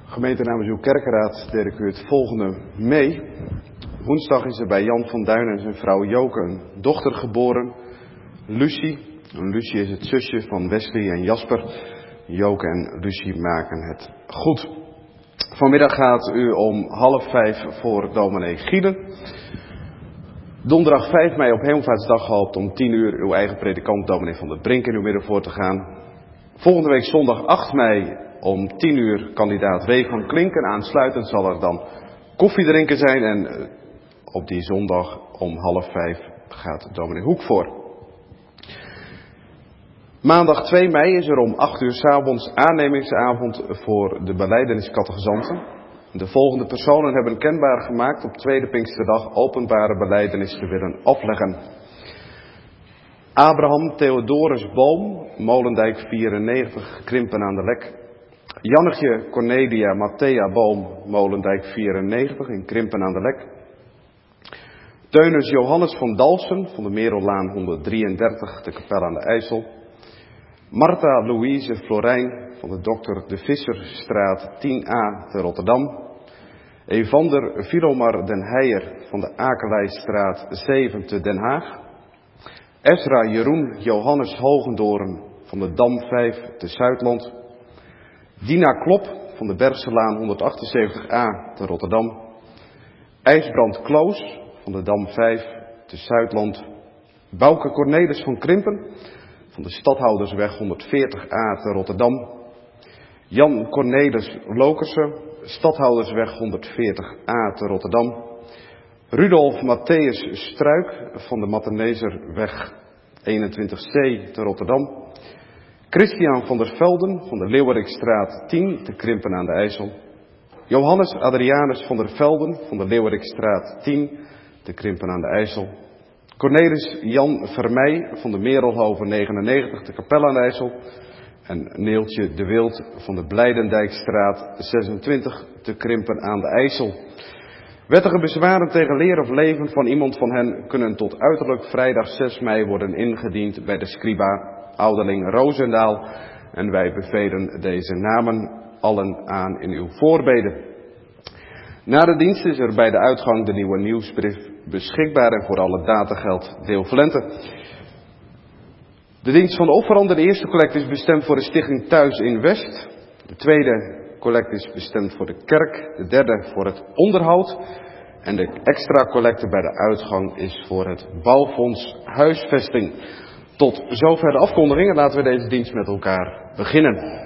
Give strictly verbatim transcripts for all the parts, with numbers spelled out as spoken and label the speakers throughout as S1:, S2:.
S1: Gemeente namens uw kerkenraad deel ik u het volgende mee. Woensdag is er bij Jan van Duin en zijn vrouw Joke een dochter geboren, Lucie. En Lucie is het zusje van Wesley en Jasper. Joke en Lucie maken het goed. Vanmiddag gaat u om half vijf voor dominee Gielen. Donderdag vijf mei op Hemelvaartsdag gehoopt om tien uur uw eigen predikant dominee van der Brink in uw midden voor te gaan. Volgende week zondag acht mei om tien uur kandidaat W. van Klinken. Aansluitend zal er dan koffie drinken zijn en op die zondag om half vijf gaat dominee Hoek voor. Maandag twee mei is er om acht uur 's avonds aannemingsavond voor de belijdeniscategezanten. De volgende personen hebben kenbaar gemaakt op tweede Pinksterdag openbare belijdenis te willen afleggen. Abraham Theodorus Boom, Molendijk vierennegentig, Krimpen aan de Lek. Jannetje Cornelia Matthea Boom, Molendijk vierennegentig in Krimpen aan de Lek. Teunus Johannes van Dalsen van de Merellaan honderddrieëndertig te Kapel aan de IJssel. Martha Louise Florijn van de Dokter de Visserstraat tien a te Rotterdam. Evander Vilomar den Heijer van de Akelijstraat zeven te Den Haag. Ezra Jeroen Johannes Hogendoorn van de Dam vijf te Zuidland. Dina Klop van de Bergselaan honderdachtenzeventig a te Rotterdam. IJsbrand Kloos van de Dam vijf te Zuidland. Bouke Cornelis van Krimpen van de Stadhoudersweg honderdveertig a te Rotterdam. Jan Cornelis Lokersen, Stadhoudersweg honderdveertig a te Rotterdam. Rudolf Matthäus Struik van de Mathenezerweg eenentwintig c te Rotterdam. Christian van der Velden van de Leeuwerikstraat tien te Krimpen aan de IJssel. Johannes Adrianus van der Velden van de Leeuwerikstraat tien te Krimpen aan de IJssel. Cornelis Jan Vermeij van de Merelhoven negenennegentig te Kapel aan de IJssel. En Neeltje de Wild van de Blijdendijkstraat zesentwintig te Krimpen aan de IJssel. Wettige bezwaren tegen leer of leven van iemand van hen kunnen tot uiterlijk vrijdag zes mei worden ingediend bij de scriba ouderling Roosendaal. En wij bevelen deze namen allen aan in uw voorbeden. Na de dienst is er bij de uitgang de nieuwe nieuwsbrief beschikbaar en voor alle data geldt deel Valente. De dienst van de offerande, de eerste collecte is bestemd voor de stichting Thuis in West. De tweede collecte is bestemd voor de kerk. De derde voor het onderhoud. En de extra collecte bij de uitgang is voor het bouwfonds huisvesting. Tot zover de afkondigingen. Laten we deze dienst met elkaar beginnen.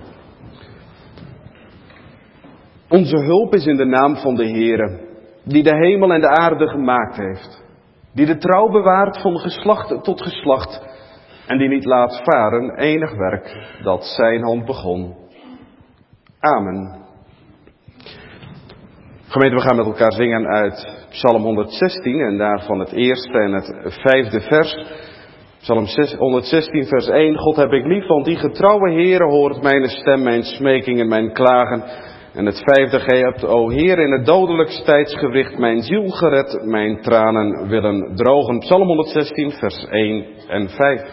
S1: Onze hulp is in de naam van de Heere, die de hemel en de aarde gemaakt heeft. Die de trouw bewaart van geslacht tot geslacht. En die niet laat varen enig werk dat zijn hand begon. Amen. Gemeente, we gaan met elkaar zingen uit Psalm honderdzestien en daarvan het eerste en het vijfde vers. Psalm honderdzestien vers één. God heb ik lief, want die getrouwe Heere hoort mijn stem, mijn smeking en mijn klagen. En het vijfde, gij hebt, o Heer, in het dodelijkste tijdsgewricht mijn ziel gered, mijn tranen willen drogen. Psalm honderdzestien vers één en vijf.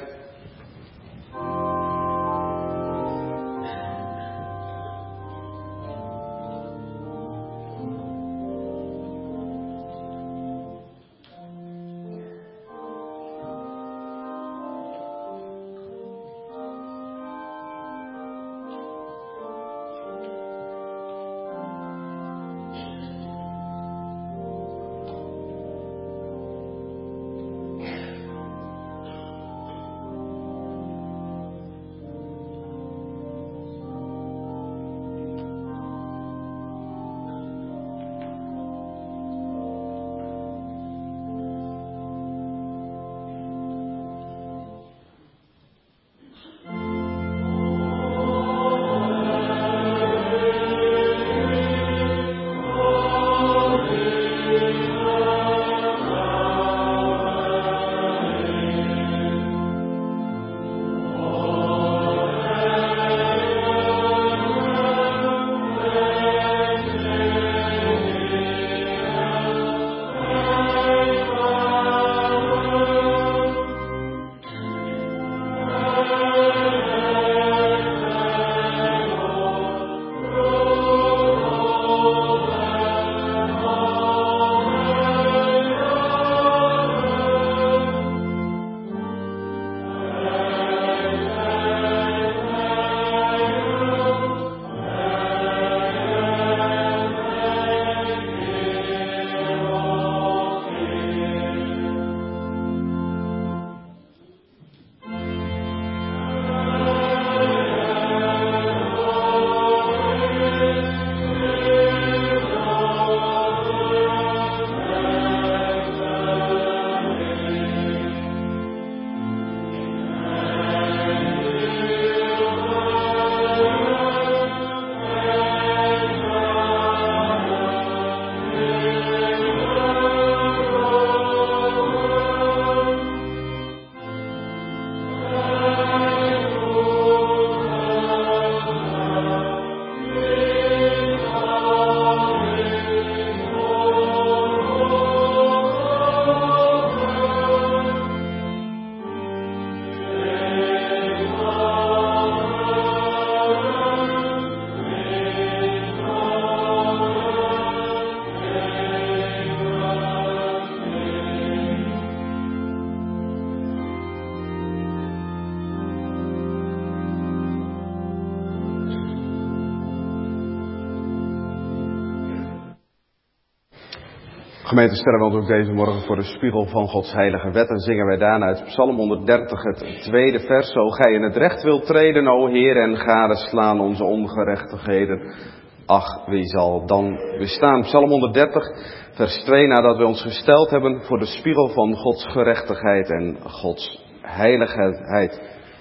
S1: Gemeente, stellen we ons ook deze morgen voor de spiegel van Gods heilige wet en zingen wij daarna uit Psalm honderddertig, het tweede vers. Zo gij in het recht wilt treden, o Heer, en gadeslaan onze ongerechtigheden. Ach, wie zal dan bestaan? Psalm honderddertig, vers twee, nadat we ons gesteld hebben voor de spiegel van Gods gerechtigheid en Gods heiligheid.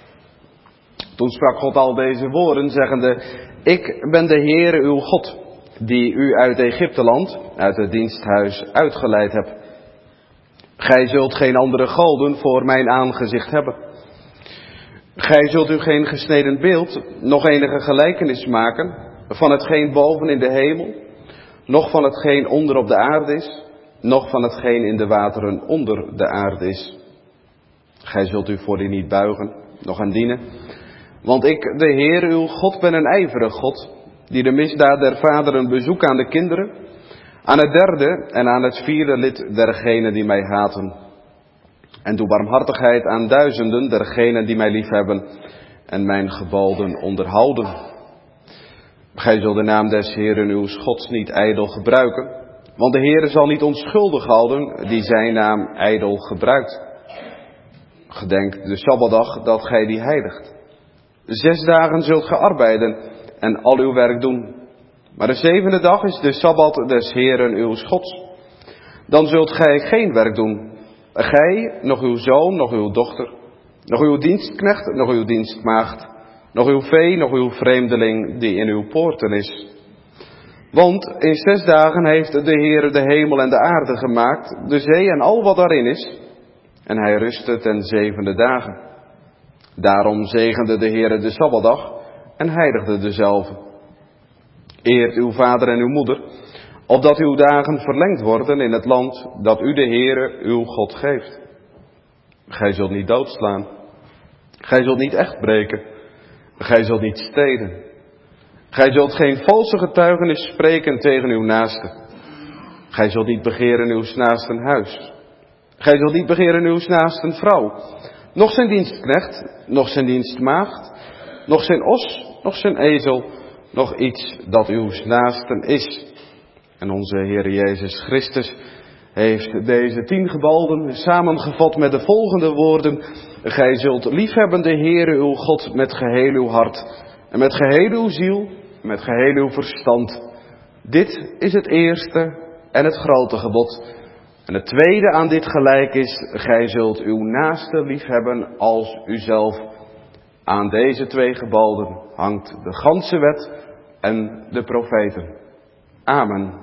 S1: Toen sprak God al deze woorden, zeggende: Ik ben de Heere uw God, die u uit Egypteland, uit het diensthuis, uitgeleid heb. Gij zult geen andere goden voor mijn aangezicht hebben. Gij zult u geen gesneden beeld, nog enige gelijkenis maken van hetgeen boven in de hemel, noch van hetgeen onder op de aarde is, noch van hetgeen in de wateren onder de aarde is. Gij zult u voor die niet buigen, noch aan dienen. Want ik, de Heer uw God, ben een ijverig God, die de misdaad der vaderen bezoekt aan de kinderen, aan het derde en aan het vierde lid dergenen die mij haten. En doe barmhartigheid aan duizenden dergenen die mij liefhebben en mijn geboden onderhouden. Gij zult de naam des Heeren uw Gods niet ijdel gebruiken, want de Heere zal niet onschuldig houden die zijn naam ijdel gebruikt. Gedenk de Sabbatdag dat gij die heiligt. Zes dagen zult ge arbeiden en al uw werk doen. Maar de zevende dag is de Sabbat des Heeren uw Gods. Dan zult gij geen werk doen. Gij, nog uw zoon, nog uw dochter, nog uw dienstknecht, nog uw dienstmaagd, nog uw vee, nog uw vreemdeling die in uw poorten is. Want in zes dagen heeft de Heere de hemel en de aarde gemaakt, de zee en al wat daarin is. En hij rustte ten zevende dagen. Daarom zegende de Heere de Sabbatdag en heiligde dezelve. Eert uw vader en uw moeder, opdat uw dagen verlengd worden in het land dat u de Heere uw God geeft. Gij zult niet doodslaan. Gij zult niet echt breken. Gij zult niet stelen. Gij zult geen valse getuigenis spreken tegen uw naaste. Gij zult niet begeren uw naasten huis. Gij zult niet begeren uw naasten vrouw. Nog zijn dienstknecht, nog zijn dienstmaagd, nog zijn os, nog zijn ezel, nog iets dat uw naasten is. En onze Heer Jezus Christus heeft deze tien geboden samengevat met de volgende woorden: Gij zult liefhebben de Heere uw God met geheel uw hart en met geheel uw ziel en met geheel uw verstand. Dit is het eerste en het grote gebod. En het tweede aan dit gelijk is: Gij zult uw naaste liefhebben als uzelf. Aan deze twee geboden hangt de ganse wet en de profeten. Amen.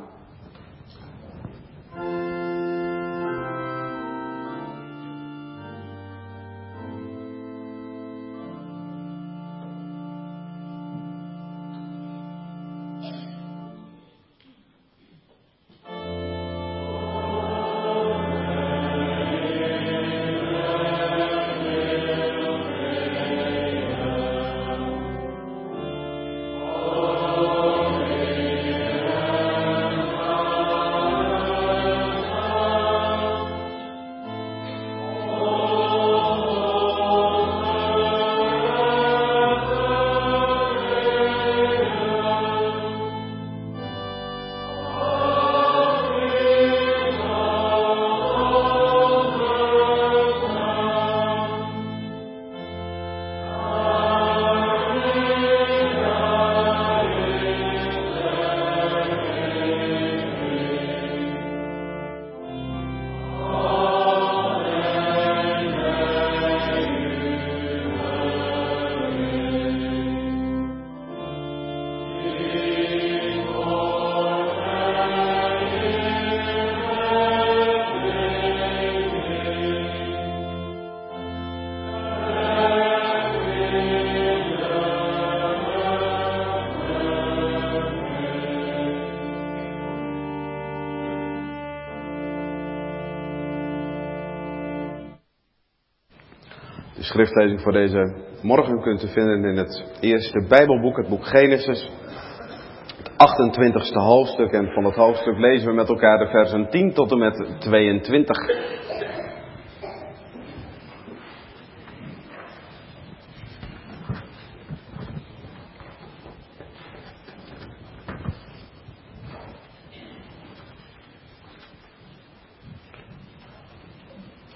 S1: De schriftlezing voor deze morgen kunt u vinden in het eerste Bijbelboek, het boek Genesis, het achtentwintigste hoofdstuk. En van het hoofdstuk lezen we met elkaar de versen tien tot en met tweeëntwintig.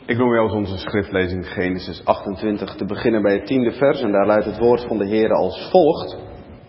S1: Ik noem jou onze schriftlezing Genesis achtentwintig, te beginnen bij het tiende vers. En daar luidt het woord van de Heere als volgt.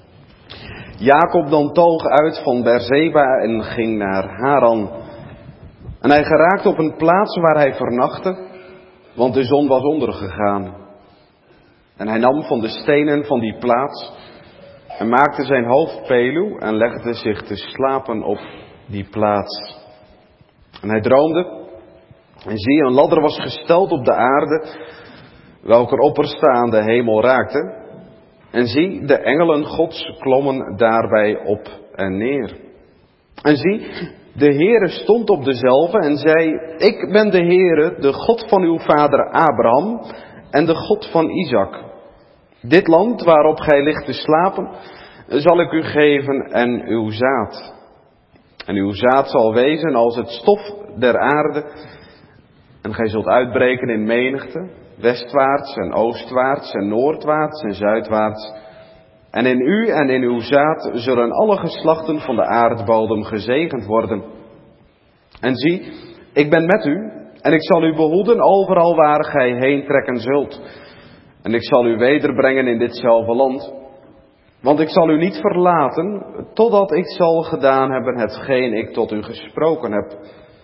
S1: Jacob dan toog uit van Beerseba en ging naar Haran. En hij geraakte op een plaats waar hij vernachtte, want de zon was ondergegaan. En hij nam van de stenen van die plaats en maakte zijn hoofd peluw en legde zich te slapen op die plaats. En hij droomde, en zie, een ladder was gesteld op de aarde, welker opperste aan de hemel raakte. En zie, de engelen Gods klommen daarbij op en neer. En zie, de Heere stond op dezelve en zei, ik ben de Heere, de God van uw vader Abraham en de God van Isaac. Dit land waarop gij ligt te slapen, zal ik u geven en uw zaad. En uw zaad zal wezen als het stof der aarde. En gij zult uitbreken in menigte, westwaarts en oostwaarts en noordwaarts en zuidwaarts. En in u en in uw zaad zullen alle geslachten van de aardbodem gezegend worden. En zie, ik ben met u en ik zal u behoeden overal waar gij heen trekken zult. En ik zal u wederbrengen in ditzelfde land. Want ik zal u niet verlaten, totdat ik zal gedaan hebben hetgeen ik tot u gesproken heb.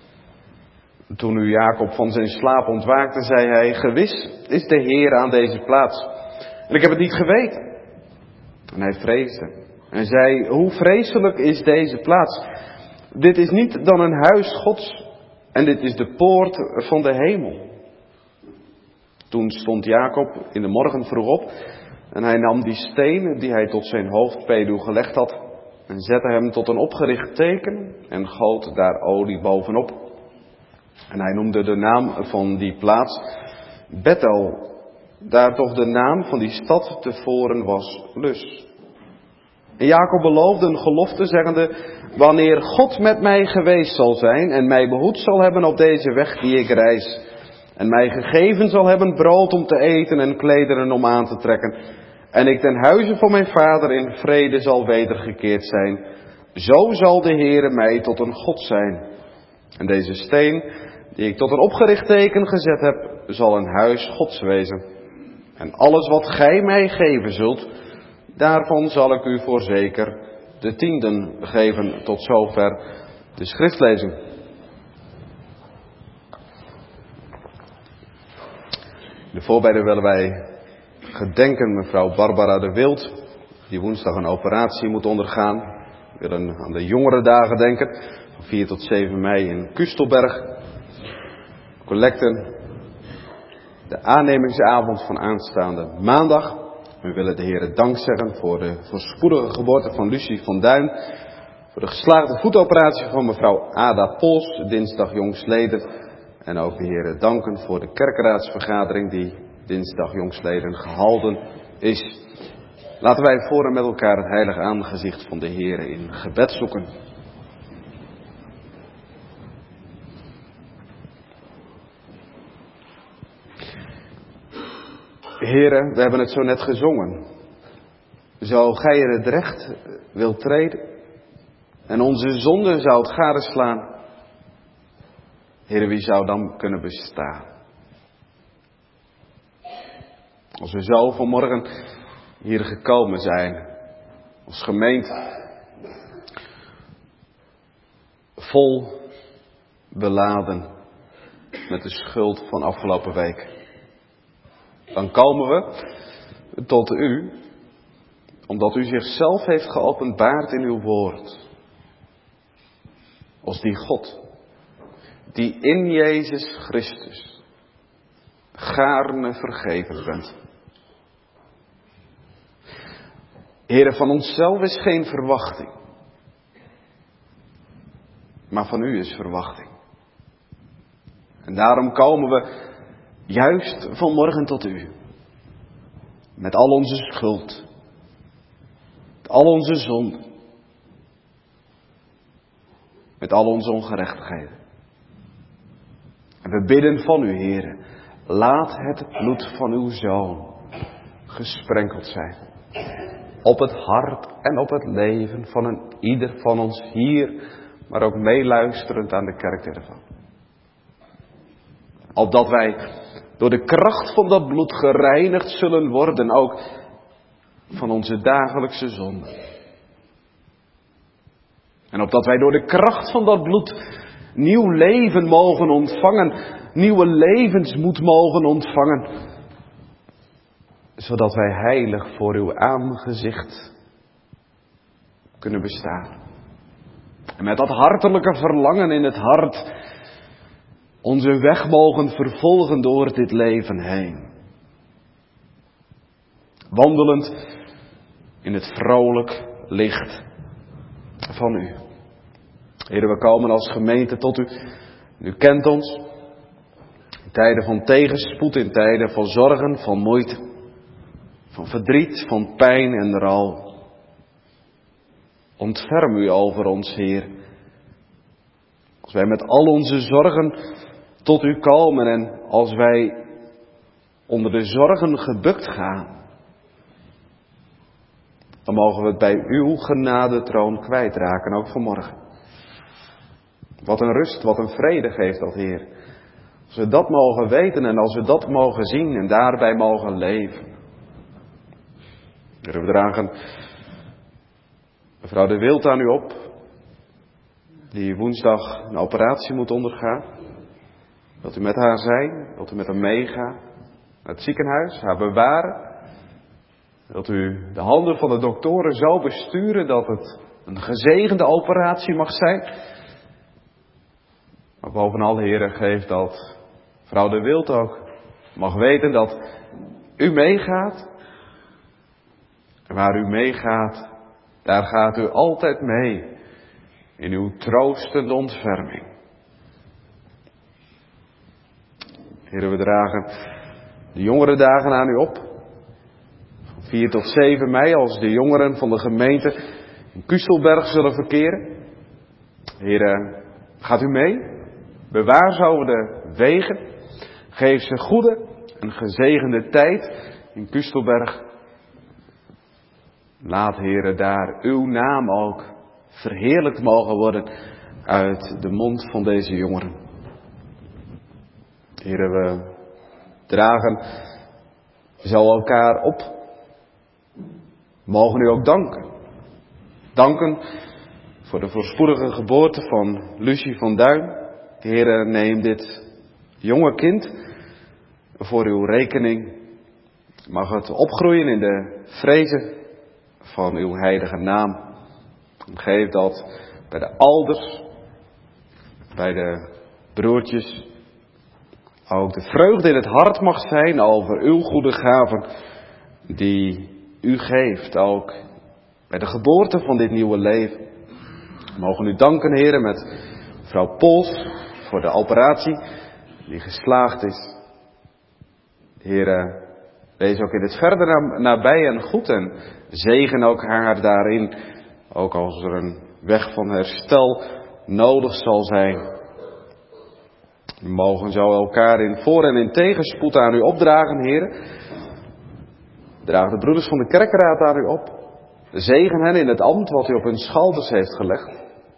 S1: Toen nu Jacob van zijn slaap ontwaakte, zei hij, gewis is de Heer aan deze plaats. En ik heb het niet geweten. En hij vreesde. En zei, hoe vreselijk is deze plaats? Dit is niet dan een huis Gods. En dit is de poort van de hemel. Toen stond Jacob in de morgen vroeg op. En hij nam die steen die hij tot zijn hoofdpeluw gelegd had. En zette hem tot een opgericht teken. En goot daar olie bovenop. En hij noemde de naam van die plaats Bethel. Daar toch de naam van die stad tevoren was Lus. En Jacob beloofde een gelofte zeggende, wanneer God met mij geweest zal zijn en mij behoed zal hebben op deze weg die ik reis, en mij gegeven zal hebben brood om te eten en klederen om aan te trekken, en ik ten huize van mijn vader in vrede zal wedergekeerd zijn, zo zal de Heere mij tot een God zijn. En deze steen, die ik tot een opgericht teken gezet heb, zal een huis Gods wezen. En alles wat gij mij geven zult, daarvan zal ik u voorzeker de tienden geven. Tot zover de schriftlezing. In de voorbeden willen wij gedenken mevrouw Barbara de Wild, die woensdag een operatie moet ondergaan. We willen aan de jongerendagen denken, van vier tot zeven mei in Kustelberg. Collecten, de aannemingsavond van aanstaande maandag. We willen de Heere dank zeggen voor de voorspoedige geboorte van Lucie van Duin. Voor de geslaagde voetoperatie van mevrouw Ada Pols, dinsdag jongstleden. En ook de Heere danken voor de kerkraadsvergadering die dinsdag jongstleden gehouden is. Laten wij voor en met elkaar het heilige aangezicht van de Heere in gebed zoeken. Heere, we hebben het zo net gezongen. Zo gij er het recht wilt treden en onze zonde zou het gadeslaan. Heere, wie zou dan kunnen bestaan? Als we zo vanmorgen hier gekomen zijn, als gemeente, vol beladen met de schuld van afgelopen week. Dan komen we tot u, omdat u zichzelf heeft geopenbaard in uw woord. Als die God, die in Jezus Christus gaarne vergeven bent. Heere, van onszelf is geen verwachting, maar van u is verwachting. En daarom komen we juist vanmorgen tot u. Met al onze schuld. Met al onze zonden. Met al onze ongerechtigheden. En we bidden van u, Heere. Laat het bloed van uw Zoon gesprenkeld zijn. Op het hart en op het leven van een ieder van ons hier. Maar ook meeluisterend aan de kerk ervan. Opdat wij door de kracht van dat bloed gereinigd zullen worden, ook van onze dagelijkse zonden. En opdat wij door de kracht van dat bloed nieuw leven mogen ontvangen, nieuwe levensmoed mogen ontvangen, zodat wij heilig voor uw aangezicht kunnen bestaan. En met dat hartelijke verlangen in het hart onze weg mogen vervolgen door dit leven heen. Wandelend in het vrolijk licht van u. Heer, we komen als gemeente tot u. U kent ons. In tijden van tegenspoed, in tijden van zorgen, van moeite. Van verdriet, van pijn en rouw. Ontferm u over ons, Heer. Als wij met al onze zorgen tot u komen en als wij onder de zorgen gebukt gaan, dan mogen we het bij uw genadetroon kwijtraken, ook vanmorgen. Wat een rust, wat een vrede geeft dat, Heer. Als we dat mogen weten en als we dat mogen zien en daarbij mogen leven. Heer, we dragen mevrouw De Wild aan u op, die woensdag een operatie moet ondergaan. Wilt u met haar zijn? Wilt u met haar meegaan naar het ziekenhuis, haar bewaren? Wilt u de handen van de doktoren zo besturen dat het een gezegende operatie mag zijn? Maar bovenal, Heere, geef dat vrouw De Wild ook mag weten dat u meegaat. En waar u meegaat, daar gaat u altijd mee in uw troostende ontferming. Heere, we dragen de jongerendagen aan u op. Van vier tot zeven mei, als de jongeren van de gemeente in Kustelberg zullen verkeren. Heere, gaat u mee? Bewaar ze over de wegen. Geef ze goede en gezegende tijd in Kustelberg. Laat, Heere, daar uw naam ook verheerlijkt mogen worden uit de mond van deze jongeren. Heere, we dragen zo elkaar op. Mogen u ook danken. Danken voor de voorspoedige geboorte van Lucie van Duin. Heere, neem dit jonge kind voor uw rekening. Mag het opgroeien in de vrezen van uw heilige naam. Geef dat bij de ouders, bij de broertjes, ook de vreugde in het hart mag zijn over uw goede gaven die u geeft. Ook bij de geboorte van dit nieuwe leven. We mogen u danken, Heere, met mevrouw Pols voor de operatie die geslaagd is. Heere, wees ook in het verder nabij en goed en zegen ook haar daarin. Ook als er een weg van herstel nodig zal zijn. We mogen zo elkaar in voor- en in tegenspoed aan u opdragen, Heer. Draag de broeders van de kerkraad aan u op. Zegen hen in het ambt wat u op hun schouders heeft gelegd.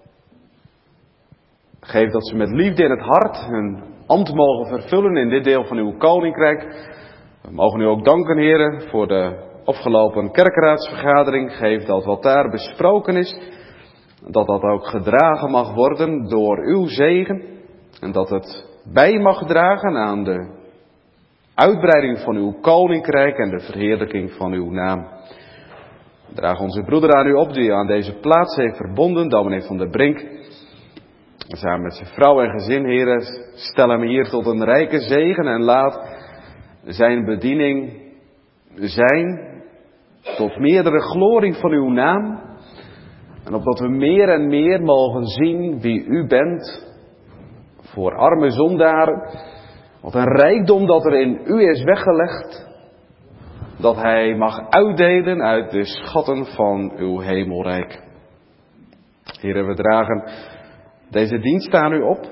S1: Geef dat ze met liefde in het hart hun ambt mogen vervullen in dit deel van uw koninkrijk. We mogen u ook danken, Heer, voor de afgelopen kerkraadsvergadering. Geef dat wat daar besproken is, dat dat ook gedragen mag worden door uw zegen. En dat het bij mag dragen aan de uitbreiding van uw koninkrijk en de verheerlijking van uw naam. Draag onze broeder aan u op die u aan deze plaats heeft verbonden, dominee van der Brink. Samen met zijn vrouw en gezin, Heer, stel hem hier tot een rijke zegen en laat zijn bediening zijn tot meerdere glorie van uw naam. En opdat we meer en meer mogen zien wie u bent voor arme zondaren. Wat een rijkdom dat er in u is weggelegd. Dat hij mag uitdelen uit de schatten van uw hemelrijk. Heer, we dragen deze dienst aan u op.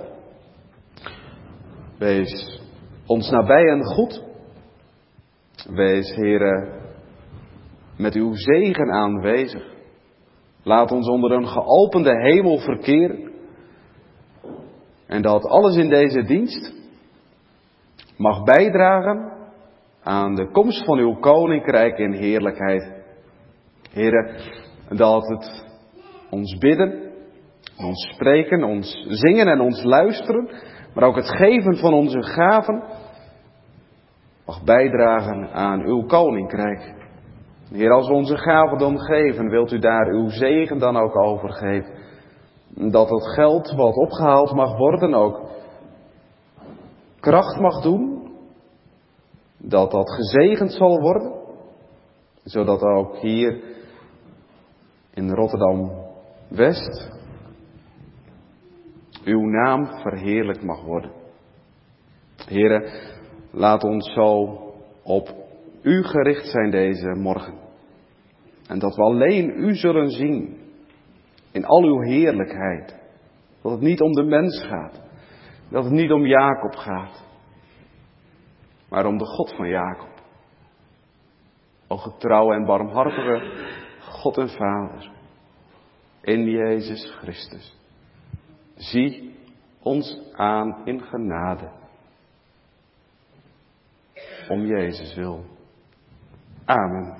S1: Wees ons nabij en goed. Wees, Heere, met uw zegen aanwezig. Laat ons onder een geopende hemel verkeren. En dat alles in deze dienst mag bijdragen aan de komst van uw koninkrijk in heerlijkheid. Heere, dat het ons bidden, ons spreken, ons zingen en ons luisteren, maar ook het geven van onze gaven, mag bijdragen aan uw koninkrijk. Heer, als we onze gaven dan geven, wilt u daar uw zegen dan ook over geven. Dat het geld wat opgehaald mag worden ook kracht mag doen. Dat dat gezegend zal worden. Zodat ook hier in Rotterdam-West uw naam verheerlijkt mag worden. Heere, laat ons zo op u gericht zijn deze morgen. En dat we alleen u zullen zien in al uw heerlijkheid. Dat het niet om de mens gaat. Dat het niet om Jacob gaat. Maar om de God van Jacob. O getrouwe en barmhartige God en Vader. In Jezus Christus. Zie ons aan in genade. Om Jezus wil. Amen.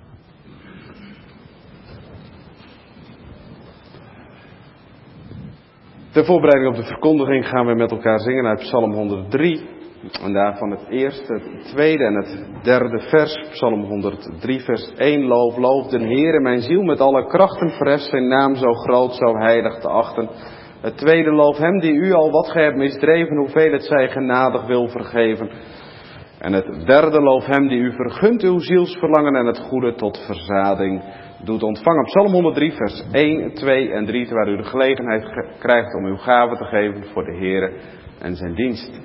S1: Ter voorbereiding op de verkondiging gaan we met elkaar zingen uit Psalm honderddrie. En daarvan het eerste, het tweede en het derde vers. Psalm honderddrie vers één. Loof, loof den Heere, mijn ziel met alle krachten verheft zijn naam zo groot, zo heilig te achten. Het tweede, loof hem die u al wat gij hebt misdreven, hoeveel het zij genadig wil vergeven. En het derde, loof hem die u vergunt uw zielsverlangen en het goede tot verzading doet ontvangen. Psalm honderddrie vers één, twee en drie, terwijl u de gelegenheid ge- krijgt om uw gave te geven voor de Heere en zijn dienst.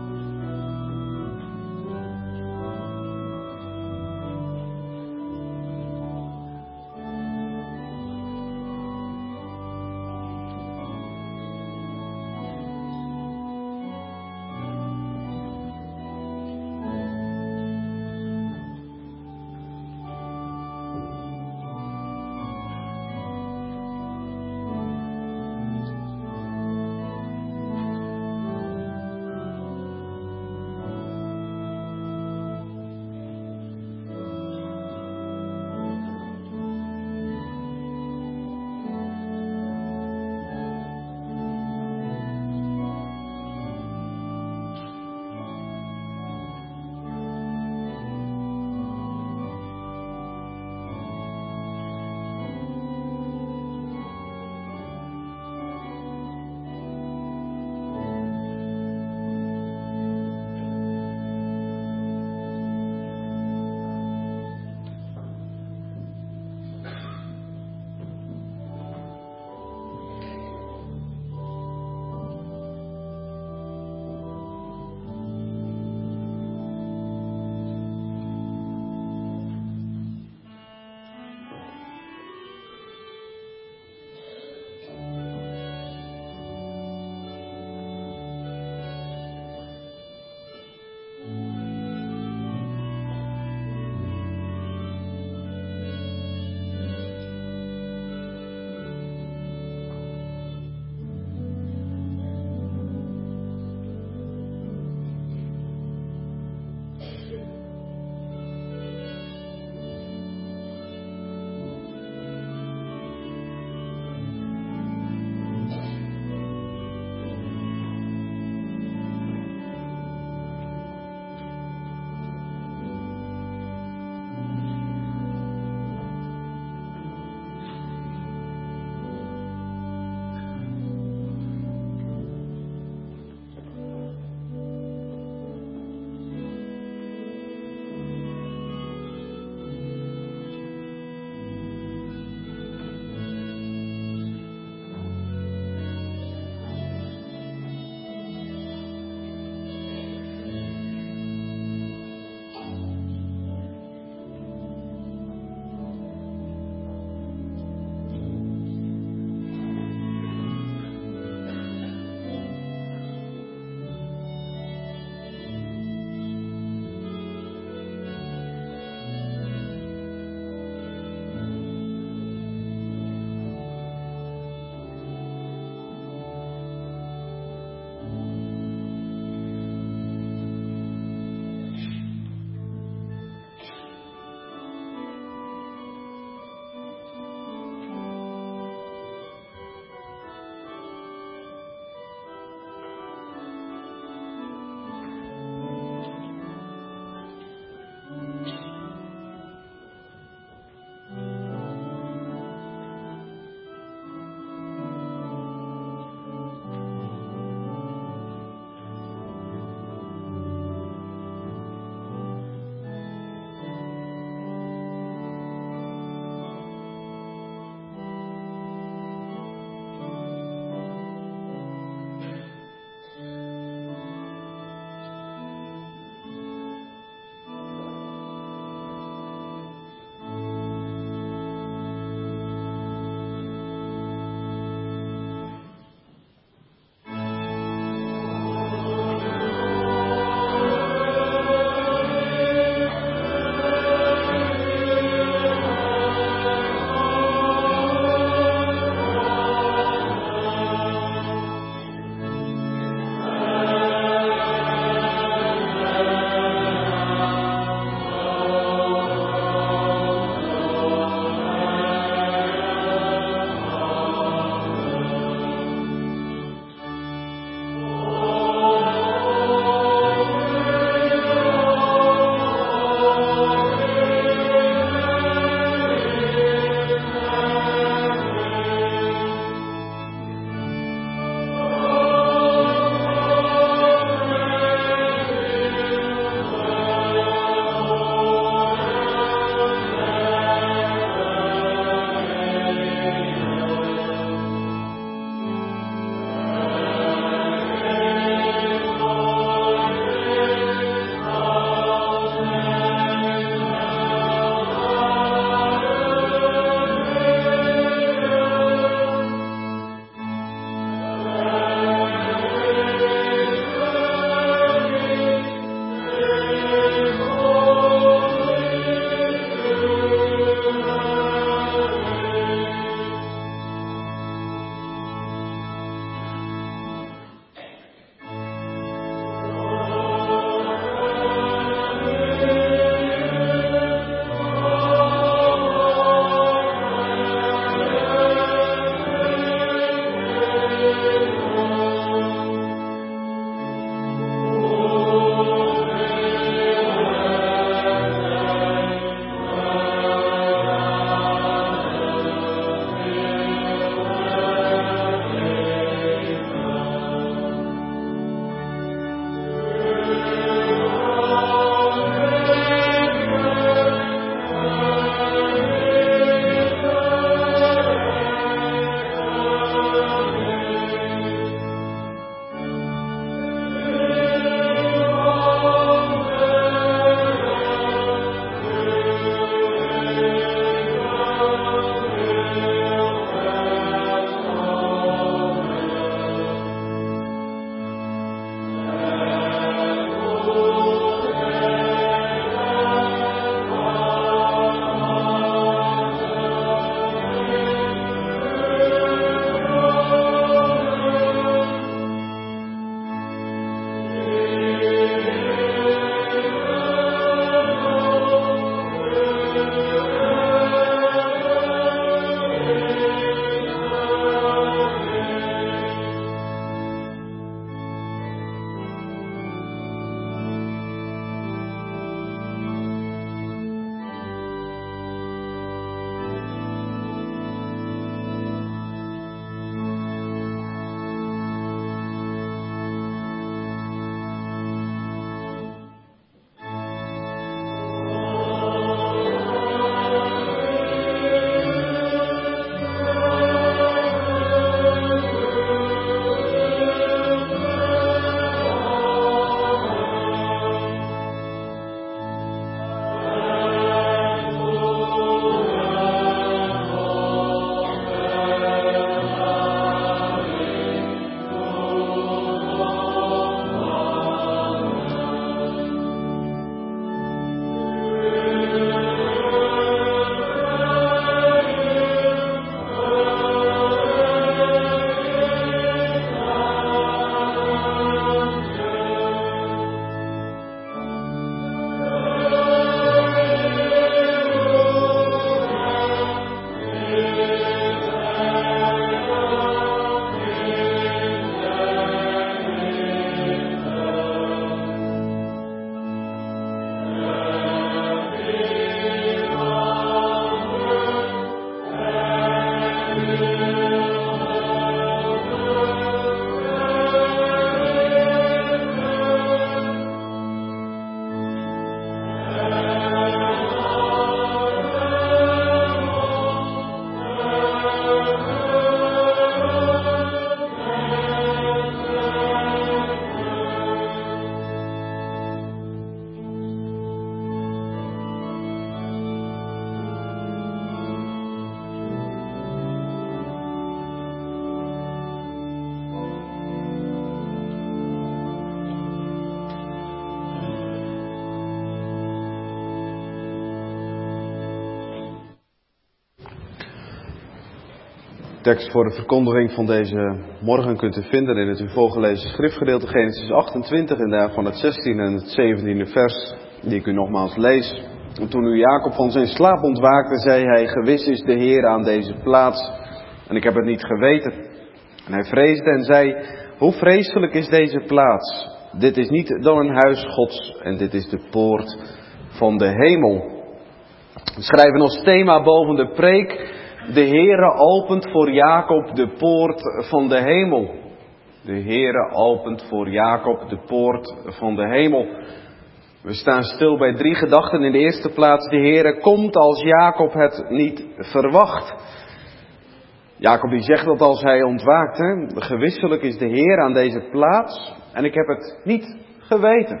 S1: Tekst voor de verkondiging van deze morgen kunt u vinden in het u voorgelezen schriftgedeelte Genesis achtentwintig en daarvan het zestiende en het zeventiende vers, die ik u nogmaals lees. En toen nu Jacob van zijn slaap ontwaakte, zei hij: gewis is de Heer aan deze plaats, en ik heb het niet geweten. En hij vreesde en zei: hoe vreselijk is deze plaats? Dit is niet dan een huis Gods, en dit is de poort van de hemel. We schrijven als thema boven de preek: de Heere opent voor Jacob de poort van de hemel. De Heere opent voor Jacob de poort van de hemel. We staan stil bij drie gedachten. In de eerste plaats: de Heere komt als Jacob het niet verwacht. Jacob die zegt dat als hij ontwaakt, hè? Gewisselijk is de Heer aan deze plaats en ik heb het niet geweten.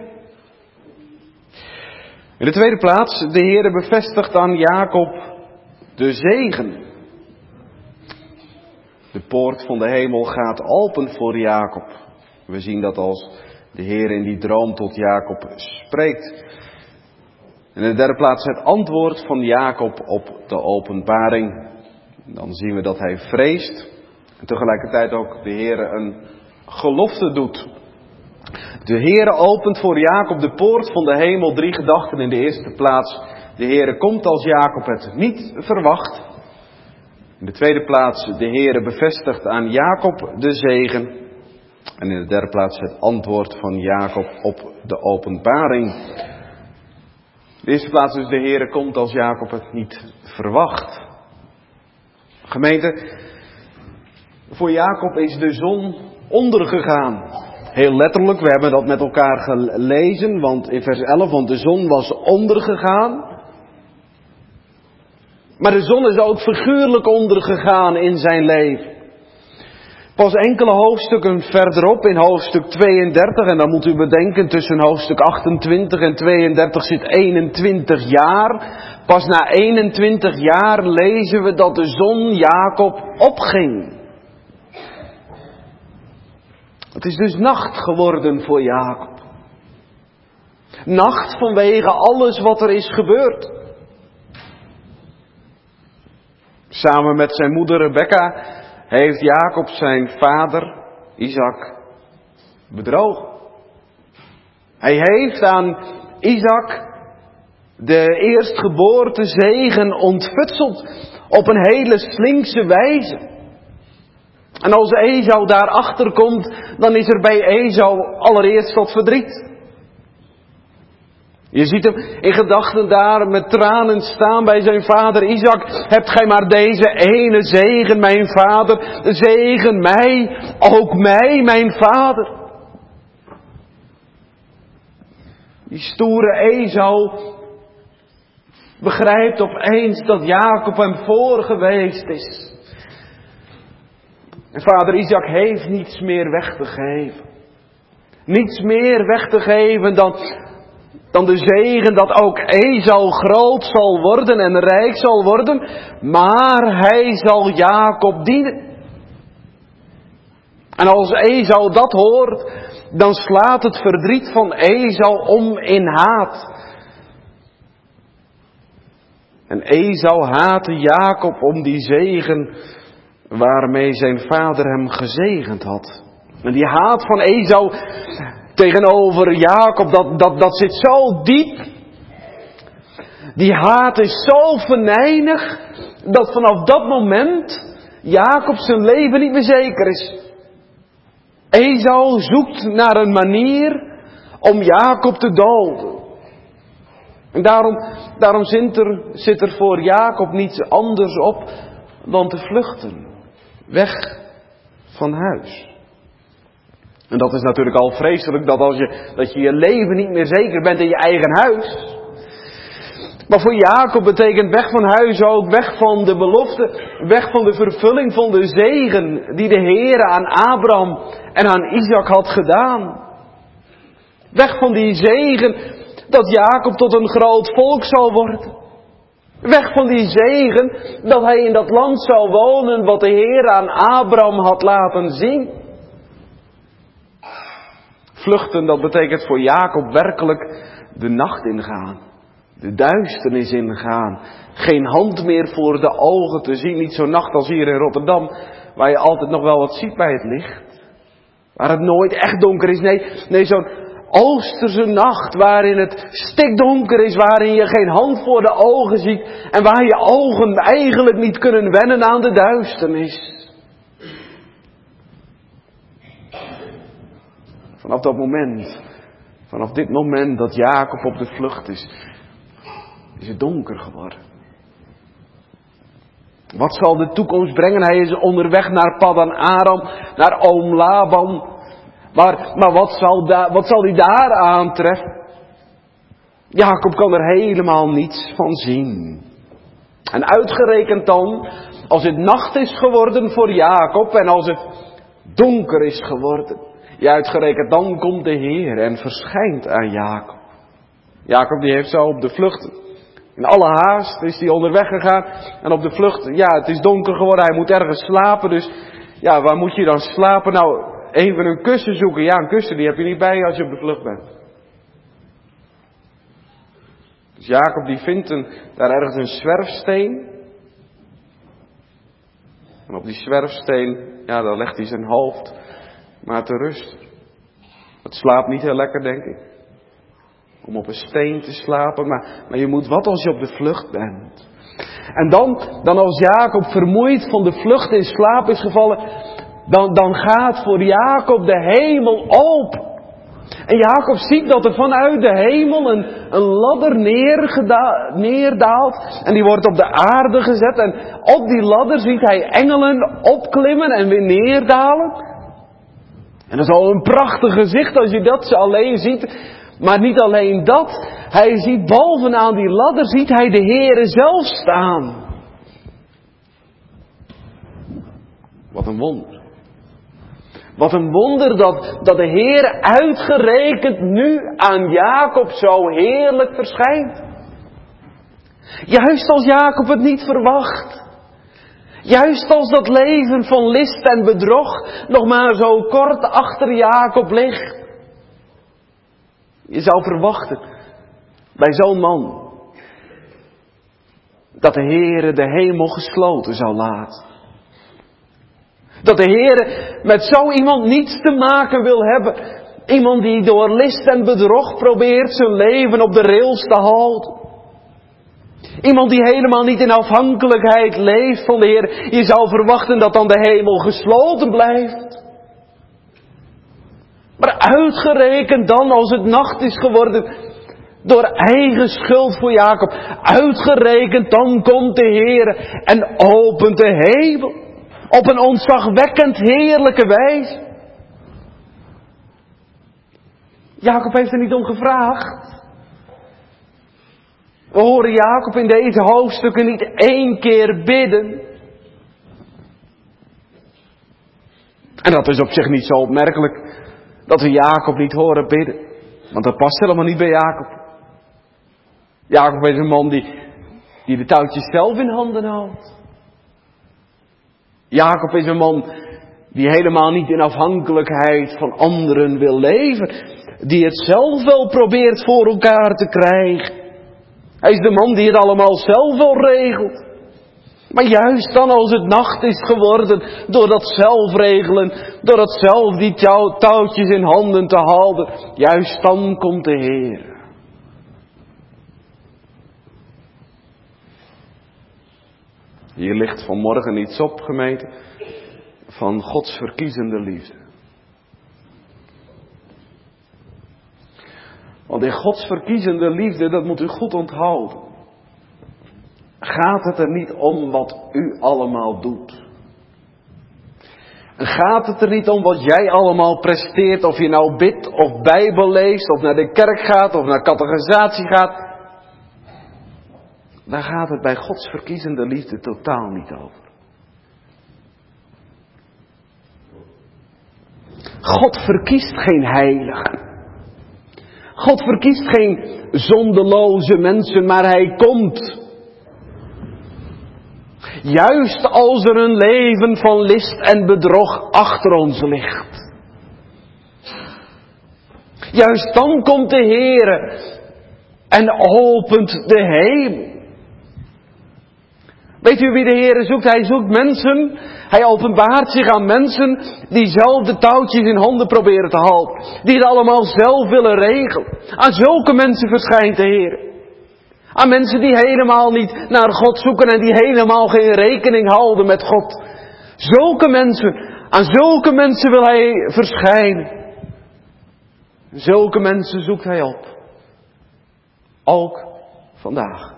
S1: In de tweede plaats: de Heere bevestigt aan Jacob de zegen. De poort van de hemel gaat open voor Jacob. We zien dat als de Heer in die droom tot Jacob spreekt. En in de derde plaats het antwoord van Jacob op de openbaring. Dan zien we dat hij vreest en tegelijkertijd ook de Heer een gelofte doet. De Heer opent voor Jacob de poort van de hemel. Drie gedachten in de eerste plaats: de Heer komt als Jacob het niet verwacht. In de tweede plaats: de Heer bevestigt aan Jacob de zegen. En in de derde plaats het antwoord van Jacob op de openbaring. In de eerste plaats dus: de Heer komt als Jacob het niet verwacht. Gemeente, voor Jacob is de zon ondergegaan. Heel letterlijk, we hebben dat met elkaar gelezen, want in vers elf, want de zon was ondergegaan. Maar de zon is ook figuurlijk ondergegaan in zijn leven. Pas enkele hoofdstukken verderop, in hoofdstuk tweeëndertig, en dan moet u bedenken, tussen hoofdstuk achtentwintig en tweeëndertig zit eenentwintig jaar. Pas na eenentwintig jaar lezen we dat de zon Jacob opging. Het is dus nacht geworden voor Jacob. Nacht vanwege alles wat er is gebeurd. Samen met zijn moeder Rebekka heeft Jacob zijn vader Isaac bedrogen. Hij heeft aan Isaac de eerstgeboorte zegen ontfutseld op een hele slinkse wijze. En als Esau daarachter komt, dan is er bij Esau allereerst wat verdriet. Je ziet hem in gedachten daar met tranen staan bij zijn vader Isaac. Hebt gij maar deze ene zegen, mijn vader. Zegen mij, ook mij, mijn vader. Die stoere Esau begrijpt opeens dat Jacob hem voor geweest is. En vader Isaac heeft niets meer weg te geven. Niets meer weg te geven dan, dan de zegen dat ook Esau groot zal worden en rijk zal worden. Maar hij zal Jacob dienen. En als Esau dat hoort, dan slaat het verdriet van Esau om in haat. En Esau haatte Jacob om die zegen waarmee zijn vader hem gezegend had. En die haat van Esau tegenover Jacob, dat, dat, dat zit zo diep. Die haat is zo venijnig, dat vanaf dat moment Jacob zijn leven niet meer zeker is. Esau zoekt naar een manier om Jacob te doden. En daarom, daarom zit, er, zit er voor Jacob niets anders op dan te vluchten. Weg van huis. En dat is natuurlijk al vreselijk, dat als je, dat je je leven niet meer zeker bent in je eigen huis. Maar voor Jacob betekent weg van huis ook weg van de belofte, weg van de vervulling van de zegen die de Heere aan Abraham en aan Isaac had gedaan. Weg van die zegen dat Jacob tot een groot volk zal worden. Weg van die zegen dat hij in dat land zou wonen wat de Heer aan Abraham had laten zien. Vluchten, dat betekent voor Jacob werkelijk de nacht ingaan.
S2: de duisternis ingaan. Geen hand meer voor de ogen te zien. Niet zo'n nacht als hier in Rotterdam, waar je altijd nog wel wat ziet bij het licht. Waar het nooit echt donker is. Nee, nee zo'n oosterse nacht waarin het stikdonker is. Waarin je geen hand voor de ogen ziet. En waar je ogen eigenlijk niet kunnen wennen aan de duisternis. Vanaf dat moment, vanaf dit moment dat Jacob op de vlucht is, is het donker geworden. Wat zal de toekomst brengen? Hij is onderweg naar Paddan Aram, naar oom Laban. Maar, maar wat zal, da, wat zal hij daar aantreffen? Jacob kan er helemaal niets van zien. En uitgerekend dan, als het nacht is geworden voor Jacob en als het donker is geworden. Ja, uitgerekend dan komt de Heer en verschijnt aan Jacob. Jacob die heeft zo op de vlucht, in alle haast is hij onderweg gegaan. En op de vlucht, ja het is donker geworden, hij moet ergens slapen. Dus ja, waar moet je dan slapen? Nou, even een kussen zoeken. Ja, een kussen die heb je niet bij je als je op de vlucht bent. Dus Jacob die vindt een, daar ergens een zwerfsteen. En op die zwerfsteen, ja daar legt hij zijn hoofd maar te rust. Het slaapt niet heel lekker, denk ik. Om op een steen te slapen. Maar, maar je moet wat als je op de vlucht bent. En dan, dan als Jacob vermoeid van de vlucht in slaap is gevallen. Dan, dan gaat voor Jacob de hemel open. En Jacob ziet dat er vanuit de hemel een, een ladder neergeda- neerdaalt. En die wordt op de aarde gezet. En op die ladder ziet hij engelen opklimmen en weer neerdalen. En dat is al een prachtig gezicht als je dat alleen ziet. Maar niet alleen dat. Hij ziet bovenaan die ladder ziet hij de Heere zelf staan. Wat een wonder. Wat een wonder dat, dat de Heer uitgerekend nu aan Jacob zo heerlijk verschijnt. Juist als Jacob het niet verwacht. Juist als dat leven van list en bedrog nog maar zo kort achter Jacob ligt. Je zou verwachten bij zo'n man dat de Heere de hemel gesloten zou laten. Dat de Heere met zo iemand niets te maken wil hebben. Iemand die door list en bedrog probeert zijn leven op de rails te houden. Iemand die helemaal niet in afhankelijkheid leeft van de Heer. Je zou verwachten dat dan de hemel gesloten blijft. Maar uitgerekend dan als het nacht is geworden. Door eigen schuld voor Jacob. Uitgerekend dan komt de Heer en opent de hemel. Op een ontzagwekkend heerlijke wijze. Jacob heeft er niet om gevraagd. We horen Jacob in deze hoofdstukken niet één keer bidden. En dat is op zich niet zo opmerkelijk dat we Jacob niet horen bidden. Want dat past helemaal niet bij Jacob. Jacob is een man die, die de touwtjes zelf in handen houdt. Jacob is een man die helemaal niet in afhankelijkheid van anderen wil leven. Die het zelf wel probeert voor elkaar te krijgen. Hij is de man die het allemaal zelf wel regelt. Maar juist dan als het nacht is geworden, door dat zelfregelen, door dat zelf die touwtjes in handen te houden, juist dan komt de Heer. Hier ligt vanmorgen iets op, gemeente, van Gods verkiezende liefde. Want in Gods verkiezende liefde, dat moet u goed onthouden, gaat het er niet om wat u allemaal doet. En gaat het er niet om wat jij allemaal presteert, of je nou bidt of Bijbel leest, of naar de kerk gaat, of naar catechisatie gaat. Daar gaat het bij Gods verkiezende liefde totaal niet over. God verkiest geen heiligen. God verkiest geen zondeloze mensen, maar Hij komt. Juist als er een leven van list en bedrog achter ons ligt. Juist dan komt de Heere En opent de hemel. Weet u wie de Heer zoekt? Hij zoekt mensen. Hij openbaart zich aan mensen die zelf de touwtjes in handen proberen te houden. Die het allemaal zelf willen regelen. Aan zulke mensen verschijnt de Heer. Aan mensen die helemaal niet naar God zoeken en die helemaal geen rekening houden met God. Zulke mensen, aan zulke mensen wil Hij verschijnen. Zulke mensen zoekt Hij op. Ook vandaag.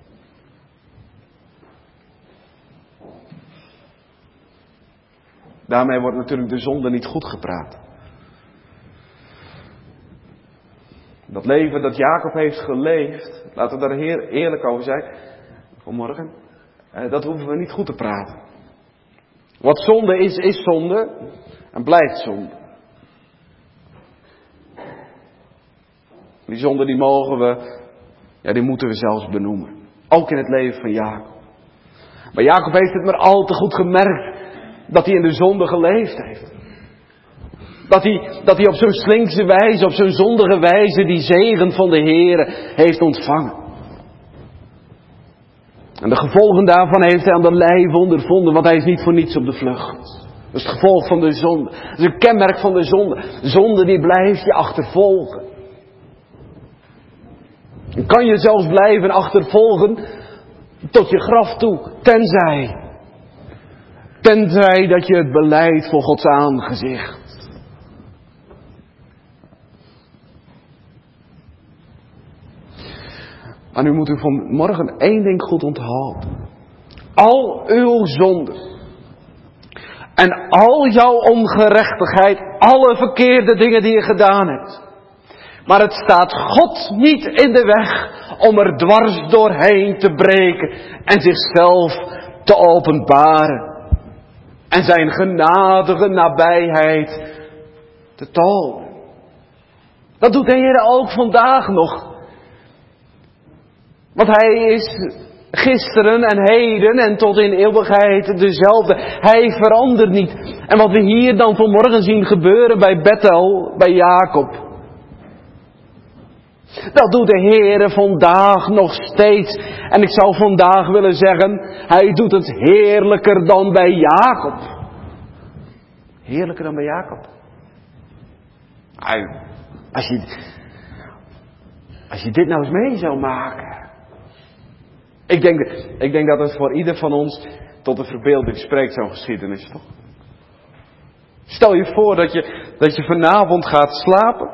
S2: Daarmee wordt natuurlijk de zonde niet goed gepraat. Dat leven dat Jacob heeft geleefd, laten we daar heer, eerlijk over zijn, vanmorgen, dat hoeven we niet goed te praten. Wat zonde is, is zonde en blijft zonde. Die zonde die mogen we, ja die moeten we zelfs benoemen. Ook in het leven van Jacob. Maar Jacob heeft het maar al te goed gemerkt dat hij in de zonde geleefd heeft. Dat hij, dat hij op zo'n slinkse wijze, op zo'n zondige wijze die zegen van de Heere heeft ontvangen. En de gevolgen daarvan heeft hij aan de lijf ondervonden, want hij is niet voor niets op de vlucht. Dat is het gevolg van de zonde. Dat is een kenmerk van de zonde. Zonde die blijft je achtervolgen. En kan je zelfs blijven achtervolgen tot je graf toe, tenzij... Tenzij dat je het belijdt voor Gods aangezicht. Maar nu moet u vanmorgen één ding goed onthouden. Al uw zonden. En al jouw ongerechtigheid. Alle verkeerde dingen die je gedaan hebt. Maar het staat God niet in de weg om er dwars doorheen te breken. En zichzelf te openbaren. En zijn genadige nabijheid te tonen. Dat doet de Heer ook vandaag nog. Want Hij is gisteren en heden en tot in eeuwigheid dezelfde. Hij verandert niet. En wat we hier dan vanmorgen zien gebeuren bij Bethel, bij Jacob. Dat doet de Heer vandaag nog steeds. En ik zou vandaag willen zeggen, Hij doet het heerlijker dan bij Jacob. Heerlijker dan bij Jacob. Als je, als je dit nou eens mee zou maken. Ik denk, ik denk dat het voor ieder van ons tot de verbeelding spreekt, zo'n geschiedenis, toch? Stel je voor dat je, dat je vanavond gaat slapen.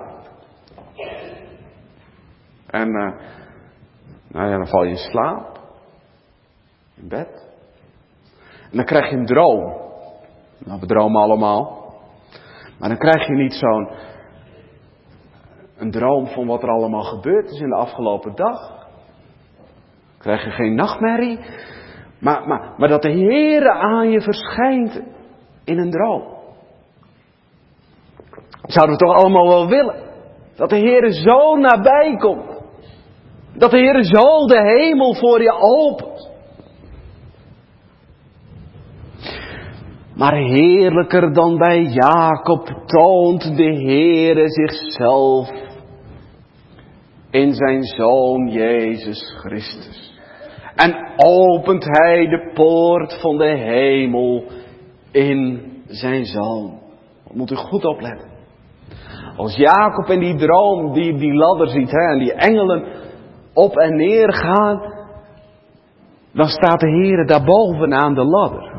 S2: En uh, nou ja, dan val je in slaap. In bed. En dan krijg je een droom. Nou, we dromen allemaal. Maar dan krijg je niet zo'n een droom van wat er allemaal gebeurd is in de afgelopen dag. Dan krijg je geen nachtmerrie. Maar, maar, maar dat de Heere aan je verschijnt in een droom. Zouden we toch allemaal wel willen. Dat de Heere zo nabij komt. Dat de Heer zo de hemel voor je opent. Maar heerlijker dan bij Jacob toont de Heer zichzelf in zijn Zoon Jezus Christus. En opent Hij de poort van de hemel in zijn Zoon. Moet u goed opletten. Als Jacob in die droom die, die ladder ziet hè, en die engelen op en neer gaan, dan staat de Heer daar bovenaan de ladder.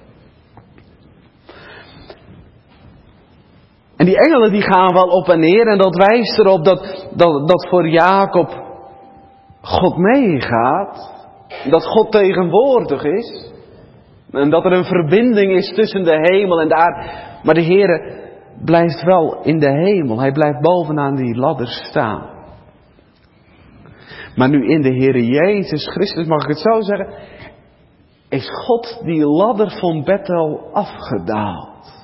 S2: En die engelen die gaan wel op en neer en dat wijst erop dat, dat, dat voor Jacob God meegaat. Dat God tegenwoordig is. En dat er een verbinding is tussen de hemel en de aarde. Maar de Heer blijft wel in de hemel. Hij blijft bovenaan die ladder staan. Maar nu in de Heere Jezus Christus, mag ik het zo zeggen, is God die ladder van Bethel afgedaald.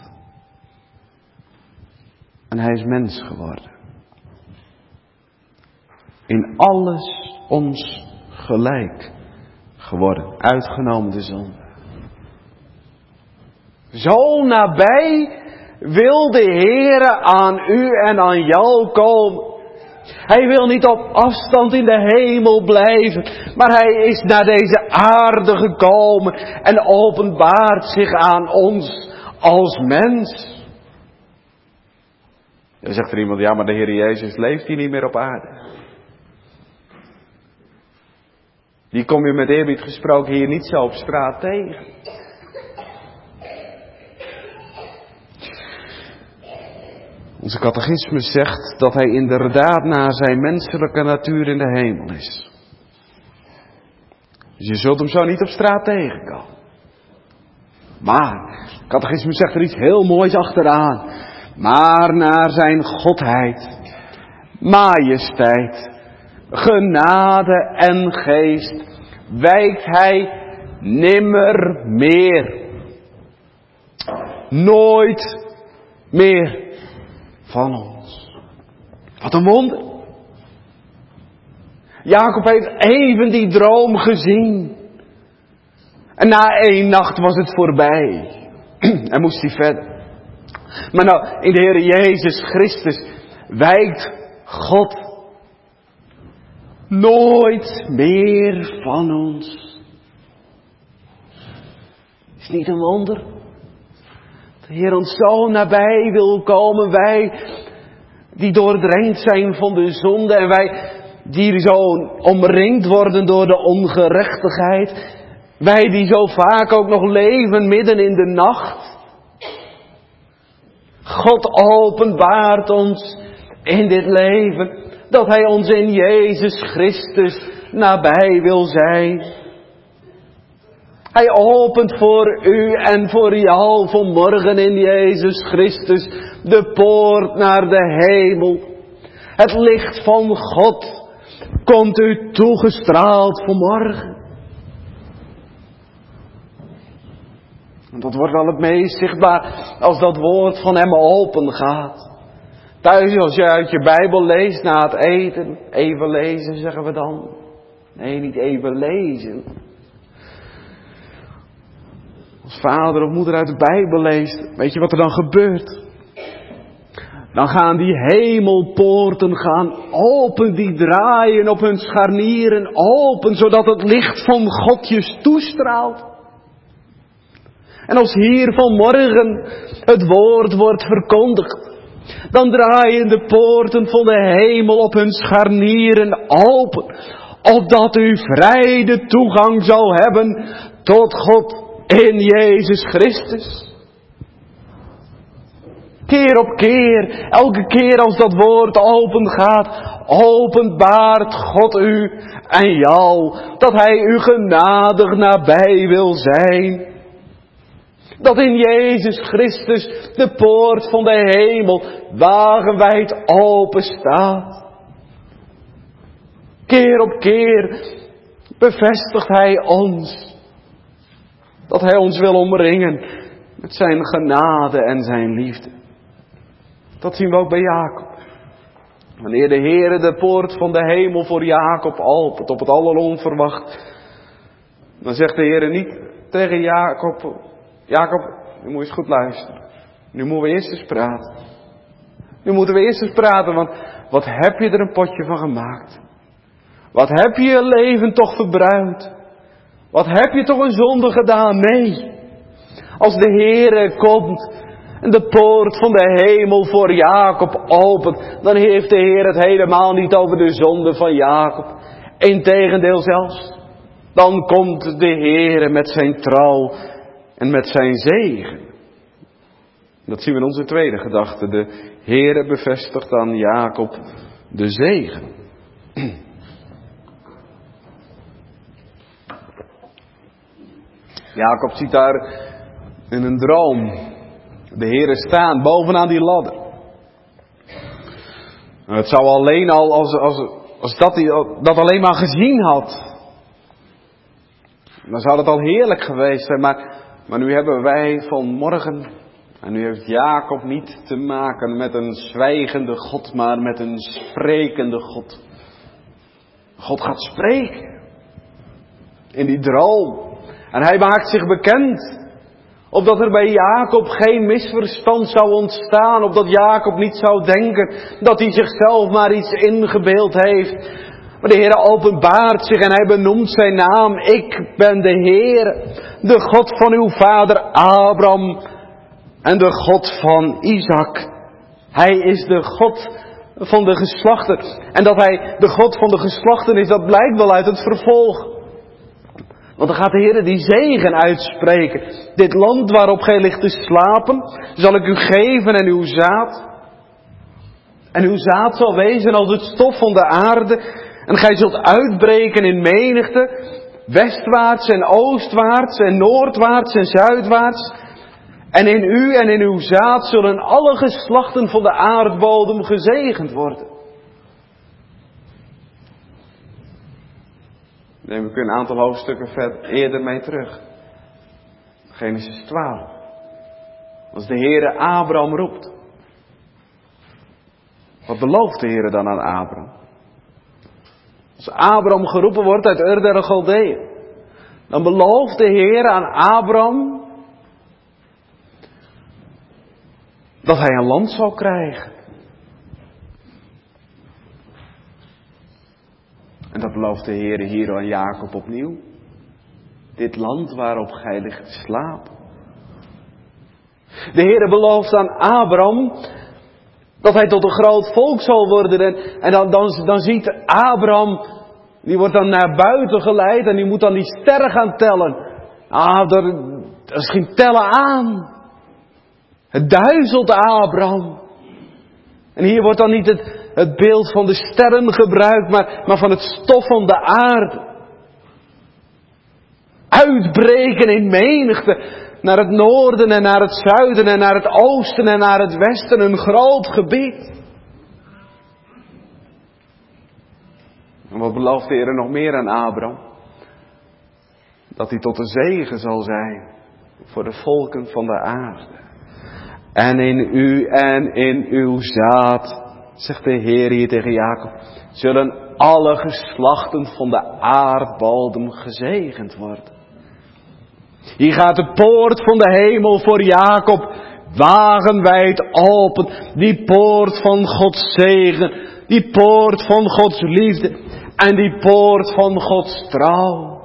S2: En Hij is mens geworden. In alles ons gelijk geworden, uitgenomen de zonde. Zo nabij wil de Heere aan u en aan jou komen. Hij wil niet op afstand in de hemel blijven, maar hij is naar deze aarde gekomen en openbaart zich aan ons als mens. Dan zegt er iemand, ja, maar de Heer Jezus leeft hier niet meer op aarde. Die kom je met eerbied gesproken hier niet zo op straat tegen. Onze catechismus zegt dat hij inderdaad naar zijn menselijke natuur in de hemel is. Dus je zult hem zo niet op straat tegenkomen. Maar, de catechismus zegt er iets heel moois achteraan. Maar naar zijn godheid, majesteit, genade en geest wijkt hij nimmer meer. Nooit meer van ons. Wat een wonder. Jacob heeft even die droom gezien. En na één nacht was het voorbij. En moest hij verder. Maar nou, in de Heer Jezus Christus wijkt God nooit meer van ons. Is niet een wonder? De Heer ons zo nabij wil komen. Wij die doordrenkt zijn van de zonde. En wij die zo omringd worden door de ongerechtigheid. Wij die zo vaak ook nog leven midden in de nacht. God openbaart ons in dit leven dat Hij ons in Jezus Christus nabij wil zijn. Hij opent voor u en voor jou vanmorgen in Jezus Christus de poort naar de hemel. Het licht van God komt u toegestraald vanmorgen. En dat wordt wel het meest zichtbaar als dat woord van Hem open gaat. Thuis als je uit je Bijbel leest na het eten, even lezen zeggen we dan. Nee, niet even lezen. Als vader of moeder uit de Bijbel leest, weet je wat er dan gebeurt? Dan gaan die hemelpoorten gaan open, die draaien op hun scharnieren open, zodat het licht van God je toestraalt. En als hier vanmorgen het woord wordt verkondigd, dan draaien de poorten van de hemel op hun scharnieren open, opdat u vrij de toegang zou hebben tot God in Jezus Christus. Keer op keer, elke keer als dat woord open gaat, openbaart God u en jou, dat Hij u genadig nabij wil zijn. Dat in Jezus Christus de poort van de hemel wagenwijd open staat. Keer op keer bevestigt Hij ons. Dat Hij ons wil omringen met zijn genade en zijn liefde. Dat zien we ook bij Jacob. Wanneer de Heere de poort van de hemel voor Jacob opent, op het alleronverwacht, dan zegt de Heere niet tegen Jacob: Jacob, nu moet je eens goed luisteren. Nu moeten we eerst eens praten. Nu moeten we eerst eens praten, want wat heb je er een potje van gemaakt? Wat heb je je leven toch verbruind? Wat heb je toch een zonde gedaan? Nee. Als de Heere komt en de poort van de hemel voor Jacob opent, dan heeft de Heer het helemaal niet over de zonde van Jacob. Integendeel zelfs. Dan komt de Heere met zijn trouw en met zijn zegen. Dat zien we in onze tweede gedachte. De Heere bevestigt aan Jacob de zegen. Jacob ziet daar in een droom de Heere staan bovenaan die ladder. Nou, het zou alleen al, als, als, als dat hij dat alleen maar gezien had, dan zou het al heerlijk geweest zijn. Maar, maar nu hebben wij vanmorgen, en nu heeft Jacob niet te maken met een zwijgende God, maar met een sprekende God. God gaat spreken in die droom. En hij maakt zich bekend Opdat er bij Jacob geen misverstand zou ontstaan. Opdat Jacob niet zou denken dat hij zichzelf maar iets ingebeeld heeft. Maar de Heer openbaart zich en hij benoemt zijn naam. Ik ben de Heer, de God van uw vader Abraham en de God van Isaac. Hij is de God van de geslachten. En dat hij de God van de geslachten is, dat blijkt wel uit het vervolg. Want dan gaat de Heer die zegen uitspreken. Dit land waarop gij ligt te slapen, zal ik u geven en uw zaad. En uw zaad zal wezen als het stof van de aarde. En gij zult uitbreken in menigte, westwaarts en oostwaarts en noordwaarts en zuidwaarts. En in u en in uw zaad zullen alle geslachten van de aardbodem gezegend worden. Neem ik een aantal hoofdstukken verder eerder mee terug. Genesis twaalf. Als de Heere Abraham roept. Wat belooft de Heere dan aan Abraham? Als Abraham geroepen wordt uit Ur der Galdeeën, dan belooft de Heer aan Abraham dat hij een land zal krijgen. En dat belooft de Heer hier aan Jacob opnieuw. Dit land waarop gij ligt te slapen. De Heer belooft aan Abraham dat hij tot een groot volk zal worden. En, en dan, dan, dan ziet Abraham, die wordt dan naar buiten geleid en die moet dan die sterren gaan tellen. Ah, er, er is geen tellen aan. Het duizelt Abraham. En hier wordt dan niet het, het beeld van de sterren gebruikt, maar, maar van het stof van de aarde. Uitbreken in menigte. Naar het noorden en naar het zuiden en naar het oosten en naar het westen. Een groot gebied. En wat belooft de Heer nog meer aan Abraham? Dat hij tot een zegen zal zijn voor de volken van de aarde. En in u en in uw zaad, zegt de Heer hier tegen Jacob, zullen alle geslachten van de aardbodem gezegend worden. Hier gaat de poort van de hemel voor Jacob wagenwijd open. Die poort van Gods zegen, die poort van Gods liefde en die poort van Gods trouw.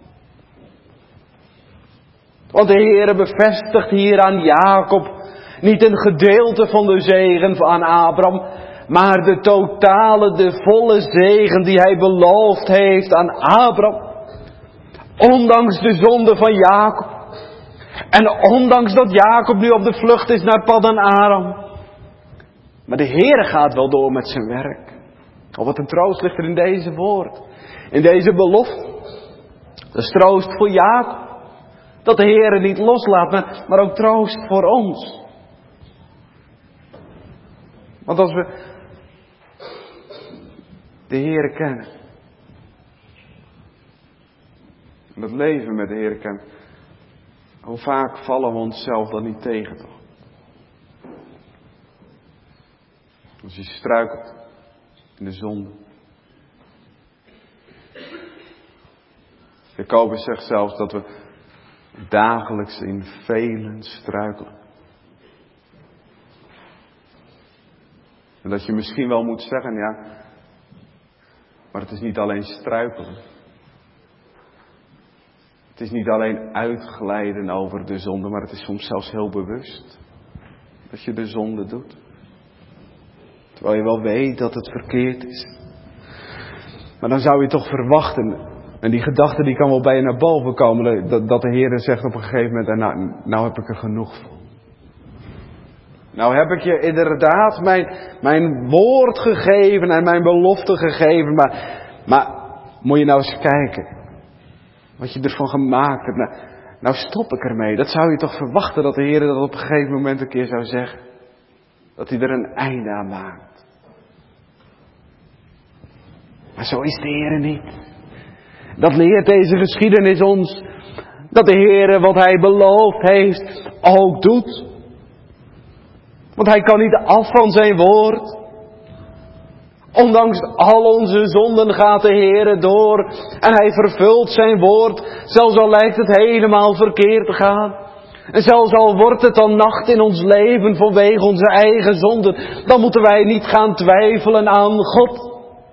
S2: Want de Heer bevestigt hier aan Jacob niet een gedeelte van de zegen van Abraham, maar de totale, de volle zegen die hij beloofd heeft aan Abraham. Ondanks de zonde van Jacob. En ondanks dat Jacob nu op de vlucht is naar Paddan Aram. Maar de Heer gaat wel door met zijn werk. Oh, wat een troost ligt er in deze woord. In deze belofte. Dat is troost voor Jacob. Dat de Heer niet loslaat, maar, maar ook troost voor ons. Want als we de Heer kennen. En het leven met de Heer kennen. Hoe vaak vallen we onszelf dan niet tegen toch? Als je struikelt in de zonde. Jacobus zegt zelfs dat we dagelijks in velen struikelen. En dat je misschien wel moet zeggen, ja, maar het is niet alleen struikelen. Het is niet alleen uitglijden over de zonde, maar het is soms zelfs heel bewust dat je de zonde doet. Terwijl je wel weet dat het verkeerd is. Maar dan zou je toch verwachten, en die gedachte die kan wel bij je naar boven komen, dat, dat de Heer zegt op een gegeven moment, nou, nou heb ik er genoeg van. Nou heb ik je inderdaad mijn, mijn woord gegeven en mijn belofte gegeven, maar, maar moet je nou eens kijken. Wat je ervan gemaakt hebt. Nou, nou stop ik ermee. Dat zou je toch verwachten dat de Heer dat op een gegeven moment een keer zou zeggen. Dat hij er een einde aan maakt. Maar zo is de Heer niet. Dat leert deze geschiedenis ons. Dat de Heer wat hij beloofd heeft ook doet. Want hij kan niet af van zijn woord. Ondanks al onze zonden gaat de Heer door. En hij vervult zijn woord. Zelfs al lijkt het helemaal verkeerd te gaan. En zelfs al wordt het dan nacht in ons leven vanwege onze eigen zonden, dan moeten wij niet gaan twijfelen aan God.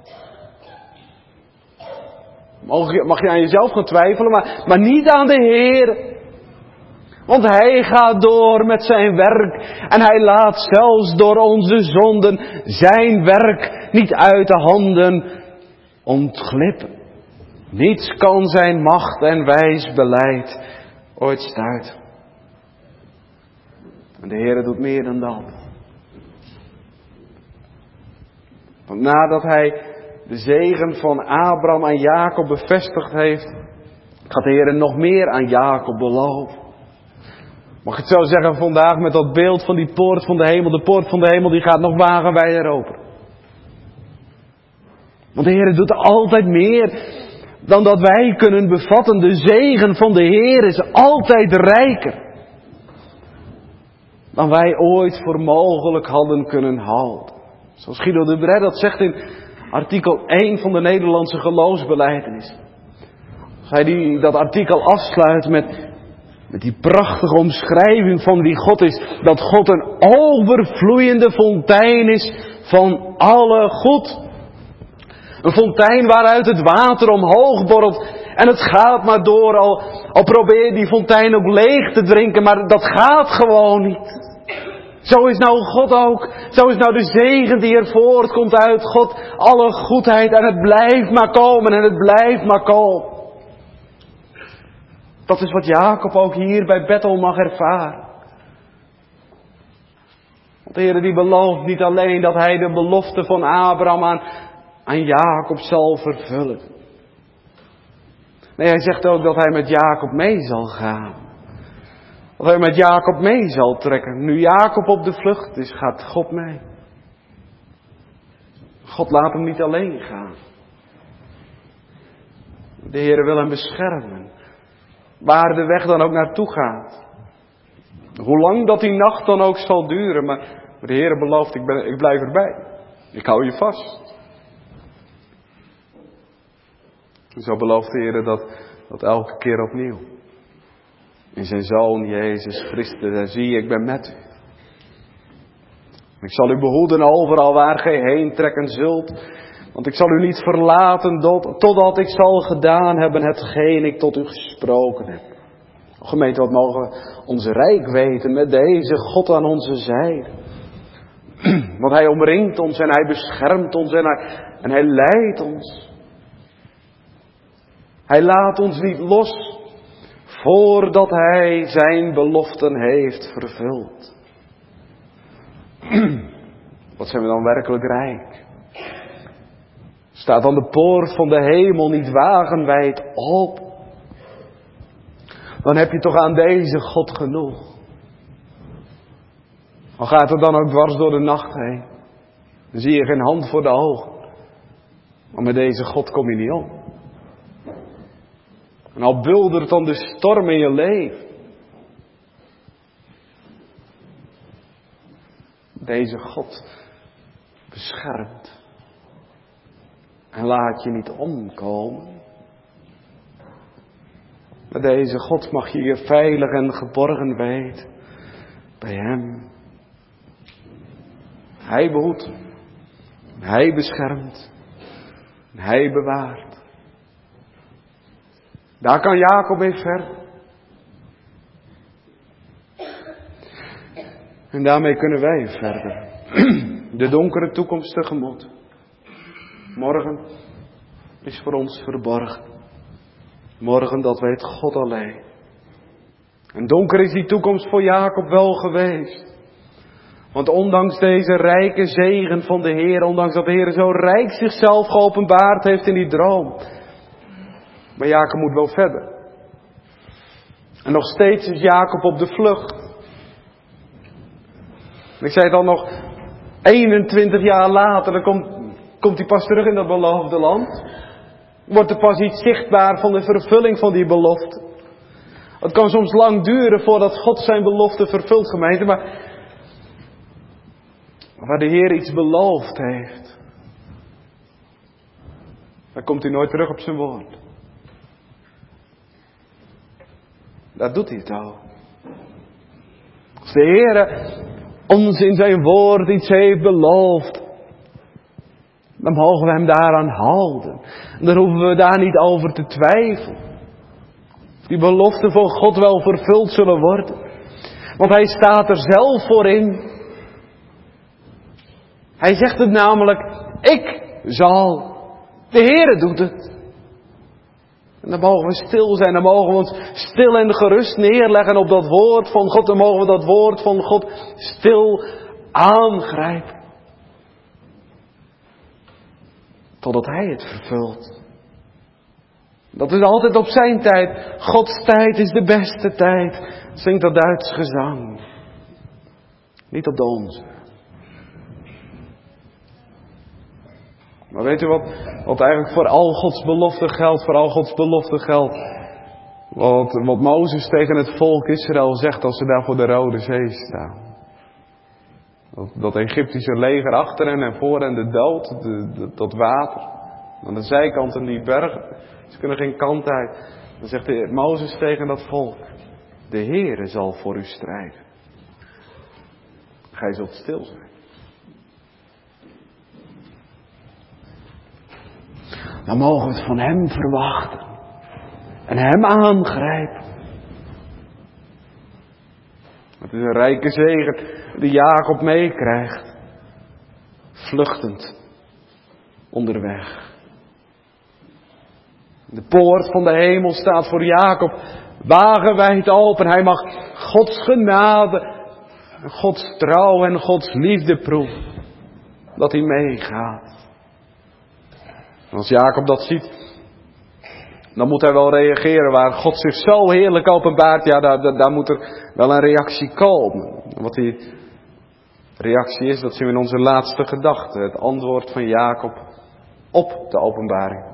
S2: Mag je, mag je aan jezelf gaan twijfelen, maar, maar niet aan de Heer. Want Hij gaat door met zijn werk en Hij laat zelfs door onze zonden zijn werk niet uit de handen ontglippen. Niets kan zijn macht en wijs beleid ooit stuiten. En de Heer doet meer dan dat. Want nadat Hij de zegen van Abraham aan Jacob bevestigd heeft, gaat de Heer nog meer aan Jacob beloven. Mag ik het zo zeggen vandaag met dat beeld van die poort van de hemel. De poort van de hemel die gaat nog wagenwijder open. Want de Heer doet altijd meer dan dat wij kunnen bevatten. De zegen van de Heer is altijd rijker dan wij ooit voor mogelijk hadden kunnen houden. Zoals Guido de Bret dat zegt in artikel één van de Nederlandse geloofsbelijdenis. Als hij die, dat artikel afsluit met, met die prachtige omschrijving van wie God is. Dat God een overvloeiende fontein is van alle goed. Een fontein waaruit het water omhoog borrelt. En het gaat maar door. Al, al probeer je die fontein ook leeg te drinken. Maar dat gaat gewoon niet. Zo is nou God ook. Zo is nou de zegen die er voortkomt uit God. Alle goedheid. En het blijft maar komen. En het blijft maar komen. Dat is wat Jacob ook hier bij Bethel mag ervaren. Want de Heer die belooft niet alleen dat Hij de belofte van Abraham aan, aan Jacob zal vervullen. Nee, Hij zegt ook dat Hij met Jacob mee zal gaan. Dat Hij met Jacob mee zal trekken. Nu Jacob op de vlucht is, gaat God mee. God laat hem niet alleen gaan. De Heer wil hem beschermen. Waar de weg dan ook naartoe gaat. Hoe lang dat die nacht dan ook zal duren. Maar de Heer belooft, ik, ben, ik blijf erbij. Ik hou je vast. En zo belooft de Heer dat, dat elke keer opnieuw. In zijn Zoon Jezus Christus. En zie, ik ben met u. Ik zal u behoeden overal waar gij heen trekken zult. Want ik zal u niet verlaten totdat ik zal gedaan hebben hetgeen ik tot u gesproken heb. Gemeente, wat mogen we ons rijk weten met deze God aan onze zijde. Want Hij omringt ons en Hij beschermt ons en Hij, en hij leidt ons. Hij laat ons niet los voordat Hij zijn beloften heeft vervuld. Wat zijn we dan werkelijk rijk. Staat dan de poort van de hemel niet wagenwijd op. Dan heb je toch aan deze God genoeg. Al gaat het dan ook dwars door de nacht heen. Dan zie je geen hand voor de ogen. Maar met deze God kom je niet om. En al buldert dan de storm in je leven. Deze God beschermt. En laat je niet omkomen. Met deze God mag je je veilig en geborgen weten. Bij Hem. Hij behoedt. Hij beschermt. Hij bewaart. Daar kan Jacob mee verder. En daarmee kunnen wij verder. De donkere toekomst tegemoet. Morgen is voor ons verborgen. Morgen, dat weet God alleen. En donker is die toekomst voor Jacob wel geweest. Want ondanks deze rijke zegen van de Heer, ondanks dat de Heer zo rijk zichzelf geopenbaard heeft in die droom. Maar Jacob moet wel verder. En nog steeds is Jacob op de vlucht. En ik zei het al nog, eenentwintig jaar later, dan komt, komt hij pas terug in dat beloofde land. Wordt er pas iets zichtbaar van de vervulling van die belofte. Het kan soms lang duren voordat God zijn belofte vervult, gemeente. Maar waar de Heer iets beloofd heeft, dan komt hij nooit terug op zijn woord. Daar doet hij het al. Als de Heer ons in zijn woord iets heeft beloofd, dan mogen we hem daaraan houden. En dan hoeven we daar niet over te twijfelen. Die beloften van God wel vervuld zullen worden. Want hij staat er zelf voor in. Hij zegt het namelijk, ik zal. De Heere doet het. En dan mogen we stil zijn, dan mogen we ons stil en gerust neerleggen op dat woord van God. Dan mogen we dat woord van God stil aangrijpen. Totdat hij het vervult. Dat is altijd op zijn tijd. Gods tijd is de beste tijd. Zingt dat Duits gezang. Niet op de onze. Maar weet u wat, wat eigenlijk voor al Gods belofte geldt, voor al Gods belofte geldt? Wat, wat Mozes tegen het volk Israël zegt als ze daar voor de Rode Zee staan. Dat, dat Egyptische leger achter hen en voor hen de dood, de, de, dat water. Aan de zijkanten die bergen. Ze kunnen geen kant uit. Dan zegt de, Mozes tegen dat volk. De Heere zal voor u strijden. Gij zult stil zijn. Dan mogen we het van hem verwachten. En hem aangrijpen. Het is een rijke zegen die Jacob meekrijgt. Vluchtend. Onderweg. De poort van de hemel staat voor Jacob wagenwijd open. Hij mag Gods genade, Gods trouw en Gods liefde proeven. Dat hij meegaat. En als Jacob dat ziet, dan moet hij wel reageren. Waar God zich zo heerlijk openbaart, ja, daar, daar, daar moet er wel een reactie komen. En wat die reactie is, dat zien we in onze laatste gedachte. Het antwoord van Jacob op de openbaring.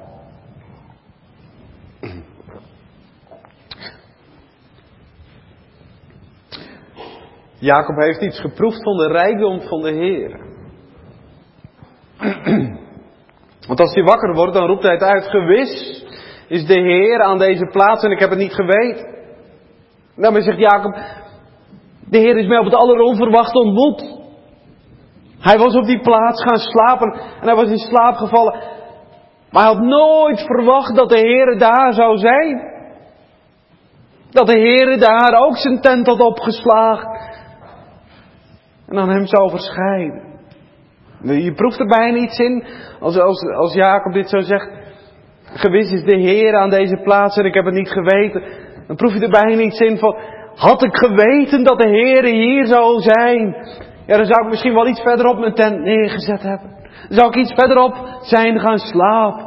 S2: Jacob heeft iets geproefd van de rijkdom van de Heer. Want als hij wakker wordt, dan roept hij het uit. Gewis is de Heer aan deze plaats en ik heb het niet geweten. Daarmee zegt Jacob, de Heer is mij op het alleronverwacht ontmoet. Hij was op die plaats gaan slapen en hij was in slaap gevallen. Maar hij had nooit verwacht dat de Heer daar zou zijn. Dat de Heer daar ook zijn tent had opgeslagen. En aan hem zou verschijnen. Je proeft er bijna iets in, als, als, als Jacob dit zo zegt. Gewis is de Heer aan deze plaats en ik heb het niet geweten. Dan proef je er bijna iets in van, had ik geweten dat de Heer hier zou zijn. Ja, dan zou ik misschien wel iets verderop mijn tent neergezet hebben. Dan zou ik iets verderop zijn gaan slapen.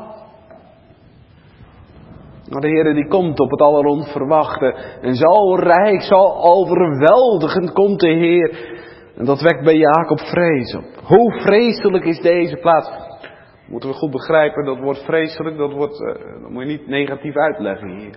S2: Maar de Heer die komt op het alleronverwachte. En zo rijk, zo overweldigend komt de Heer. En dat wekt bij Jacob vrees op. Hoe vreselijk is deze plaats? Moeten we goed begrijpen, dat woord vreselijk, dat, wordt, uh, dat moet je niet negatief uitleggen hier.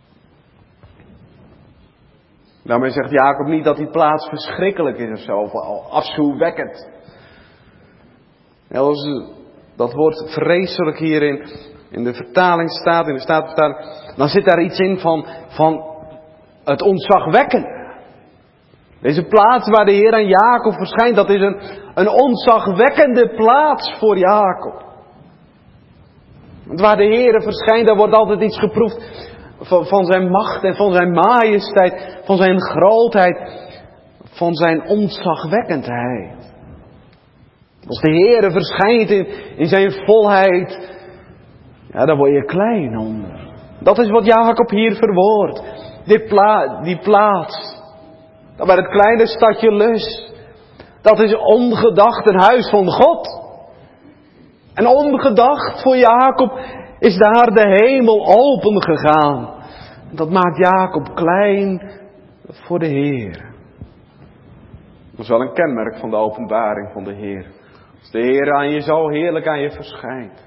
S2: Daarmee zegt Jacob niet dat die plaats verschrikkelijk is of zo, of afschuwwekkend. Ja, als dat woord vreselijk hierin in de vertaling staat, in de Statenvertaling, dan zit daar iets in van, van het ontzagwekkende. Deze plaats waar de Heer aan Jacob verschijnt, dat is een, een ontzagwekkende plaats voor Jacob. Want waar de Heer verschijnt, daar wordt altijd iets geproefd van, van zijn macht en van zijn majesteit, van zijn grootheid, van zijn ontzagwekkendheid. Als de Heer verschijnt in, in zijn volheid, ja, daar word je klein onder. Dat is wat Jacob hier verwoordt. Die, pla- die plaats. Dat bij het kleine stadje Lus. Dat is ongedacht een huis van God. En ongedacht voor Jacob is daar de hemel open gegaan. Dat maakt Jacob klein voor de Heer. Dat is wel een kenmerk van de openbaring van de Heer. Als de Heer aan je zo heerlijk aan je verschijnt.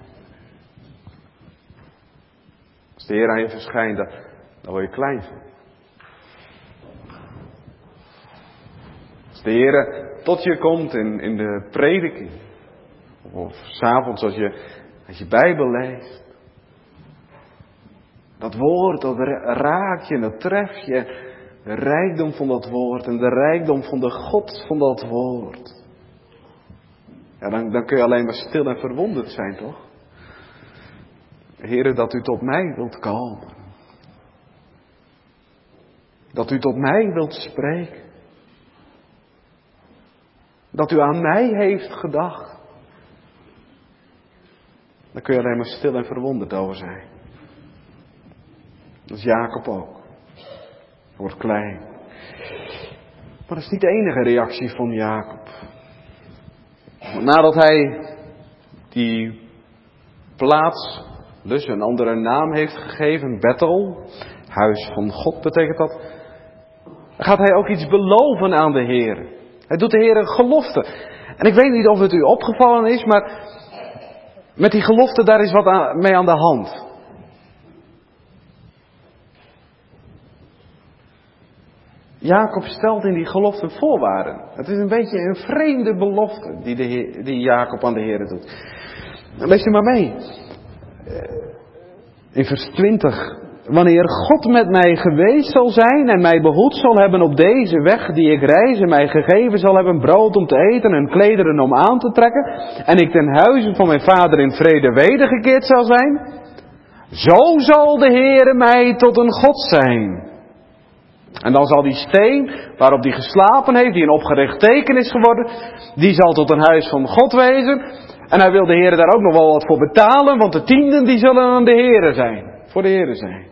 S2: Als de Heer aan je verschijnt, dan, dan word je klein van. Als de Heer tot je komt in, in de prediking. Of 's avonds als je, als je Bijbel leest. Dat woord, dat raakt je en dat treft je. De rijkdom van dat woord en de rijkdom van de God van dat woord. Ja, dan, dan kun je alleen maar stil en verwonderd zijn, toch? Heere, dat u tot mij wilt komen. Dat u tot mij wilt spreken. Dat u aan mij heeft gedacht. Daar kun je alleen maar stil en verwonderd over zijn. Dat is Jacob ook. Wordt klein. Maar dat is niet de enige reactie van Jacob. Want nadat hij die plaats dus een andere naam heeft gegeven, Bethel, huis van God betekent dat, gaat hij ook iets beloven aan de Heer. Hij doet de Heer een gelofte. En ik weet niet of het u opgevallen is, maar met die gelofte daar is wat aan, mee aan de hand. Jacob stelt in die gelofte voorwaarden. Het is een beetje een vreemde belofte die, de Heer, die Jacob aan de Heer doet. Lees er maar mee. In vers twintig. Wanneer God met mij geweest zal zijn en mij behoed zal hebben op deze weg die ik reis en mij gegeven zal hebben brood om te eten en klederen om aan te trekken en ik ten huize van mijn vader in vrede wedergekeerd zal zijn, zo zal de Heere mij tot een God zijn. En dan zal die steen waarop die geslapen heeft, die een opgericht teken is geworden, die zal tot een huis van God wezen. En hij wil de Heere daar ook nog wel wat voor betalen, want de tienden die zullen aan de Heere zijn. Voor de Heere zijn.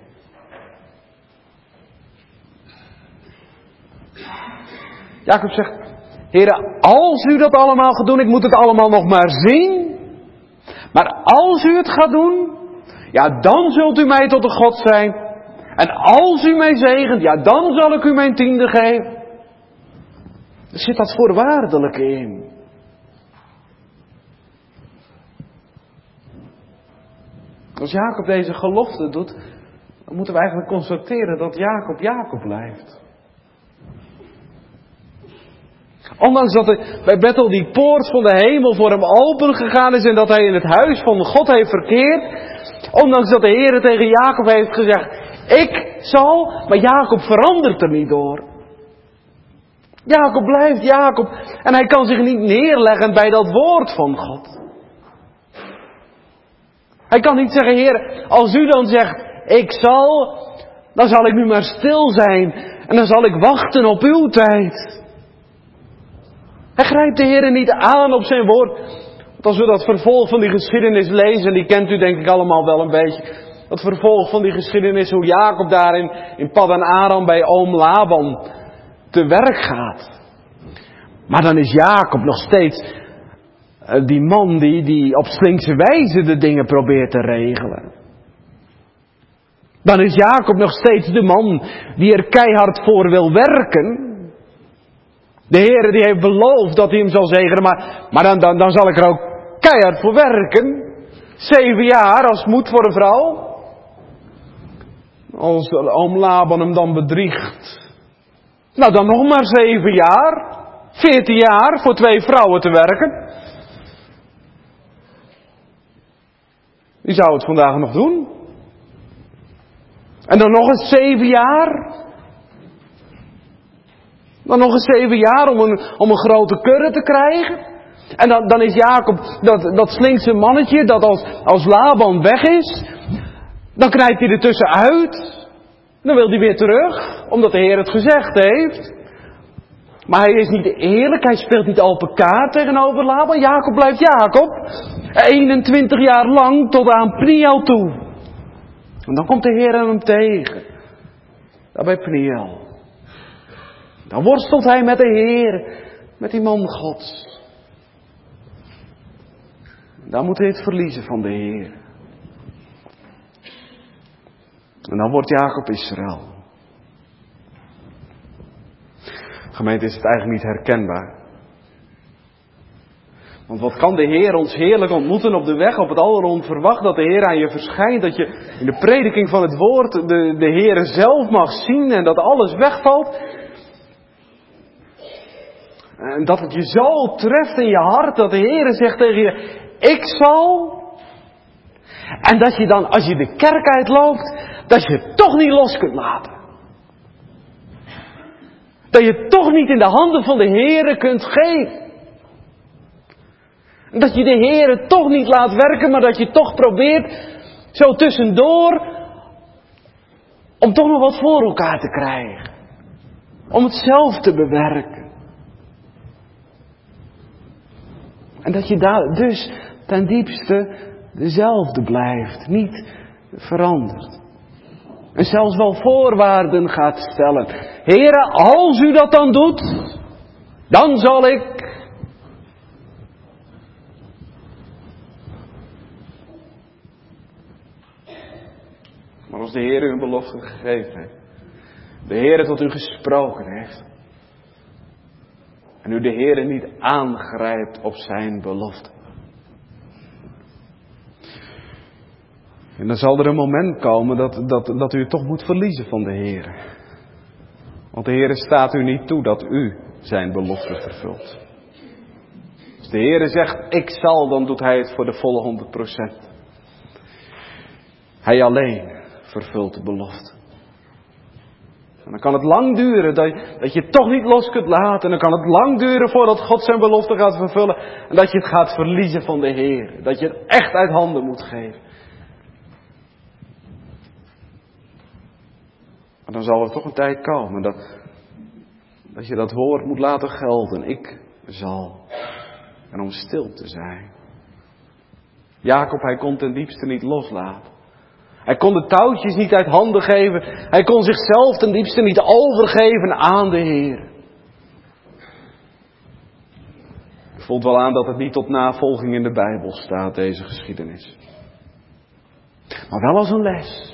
S2: Jacob zegt, Heere, als u dat allemaal gaat doen, ik moet het allemaal nog maar zien. Maar als u het gaat doen, ja, dan zult u mij tot een God zijn. En als u mij zegent, ja, dan zal ik u mijn tiende geven. Er zit dat voorwaardelijke in. Als Jacob deze gelofte doet, dan moeten we eigenlijk constateren dat Jacob Jacob blijft. Ondanks dat er bij Bethel die poort van de hemel voor hem open gegaan is en dat hij in het huis van God heeft verkeerd. Ondanks dat de Heer tegen Jacob heeft gezegd, ik zal, maar Jacob verandert er niet door. Jacob blijft Jacob en hij kan zich niet neerleggen bij dat woord van God. Hij kan niet zeggen, Heer, als u dan zegt, ik zal, dan zal ik nu maar stil zijn en dan zal ik wachten op uw tijd. Hij grijpt de Heer niet aan op zijn woord. Want als we dat vervolg van die geschiedenis lezen, die kent u denk ik allemaal wel een beetje. Dat vervolg van die geschiedenis, hoe Jacob daar in, in Paddan Aram bij oom Laban te werk gaat. Maar dan is Jacob nog steeds uh, die man die, die op slinkse wijze de dingen probeert te regelen. Dan is Jacob nog steeds de man die er keihard voor wil werken. De Heer die heeft beloofd dat hij hem zal zegenen, maar, maar dan, dan, dan zal ik er ook keihard voor werken. Zeven jaar als moet voor een vrouw. Als oom Laban hem dan bedriegt. Nou dan nog maar zeven jaar. Veertien jaar voor twee vrouwen te werken. Wie zou het vandaag nog doen? En dan nog eens zeven jaar. Dan nog eens zeven jaar om een, om een grote kudde te krijgen. En dan, dan is Jacob dat, dat slinkse mannetje dat als, als Laban weg is. Dan knijpt hij er tussenuit. Dan wil hij weer terug. Omdat de Heer het gezegd heeft. Maar hij is niet eerlijk. Hij speelt niet open kaart tegenover Laban. Jacob blijft Jacob. eenentwintig jaar lang tot aan Pniel toe. En dan komt de Heer hem tegen. Daar bij Pniel. Dan worstelt hij met de Heer. Met die man Gods. Dan moet hij het verliezen van de Heer. En dan wordt Jacob Israël. Gemeente, is het eigenlijk niet herkenbaar. Want wat kan de Heer ons heerlijk ontmoeten op de weg, op het alleronverwacht, dat de Heer aan je verschijnt, dat je in de prediking van het woord de, de Heer zelf mag zien en dat alles wegvalt. En dat het je zo treft in je hart, dat de Heer zegt tegen je, ik zal. En dat je dan, als je de kerk uitloopt, dat je het toch niet los kunt laten. Dat je het toch niet in de handen van de Heere kunt geven. Dat je de Heere toch niet laat werken, maar dat je toch probeert zo tussendoor om toch nog wat voor elkaar te krijgen. Om het zelf te bewerken. En dat je daar dus ten diepste dezelfde blijft, niet verandert. En zelfs wel voorwaarden gaat stellen. Heere, als u dat dan doet, dan zal ik. Maar als de Heer u een belofte gegeven heeft, de Heer tot u gesproken heeft, en u de Heer niet aangrijpt op zijn belofte, en dan zal er een moment komen dat, dat, dat u het toch moet verliezen van de Heer. Want de Heer staat u niet toe dat u zijn belofte vervult. Als de Heer zegt, ik zal, dan doet hij het voor de volle honderd procent. Hij alleen vervult de belofte. En dan kan het lang duren dat, dat je het toch niet los kunt laten. En dan kan het lang duren voordat God zijn belofte gaat vervullen. En dat je het gaat verliezen van de Heer. Dat je het echt uit handen moet geven. Maar dan zal er toch een tijd komen dat, dat je dat woord moet laten gelden. Ik zal. En om stil te zijn. Jacob, hij kon ten diepste niet loslaten. Hij kon de touwtjes niet uit handen geven. Hij kon zichzelf ten diepste niet overgeven aan de Heer. Het voelt wel aan dat het niet tot navolging in de Bijbel staat, deze geschiedenis. Maar wel als een les.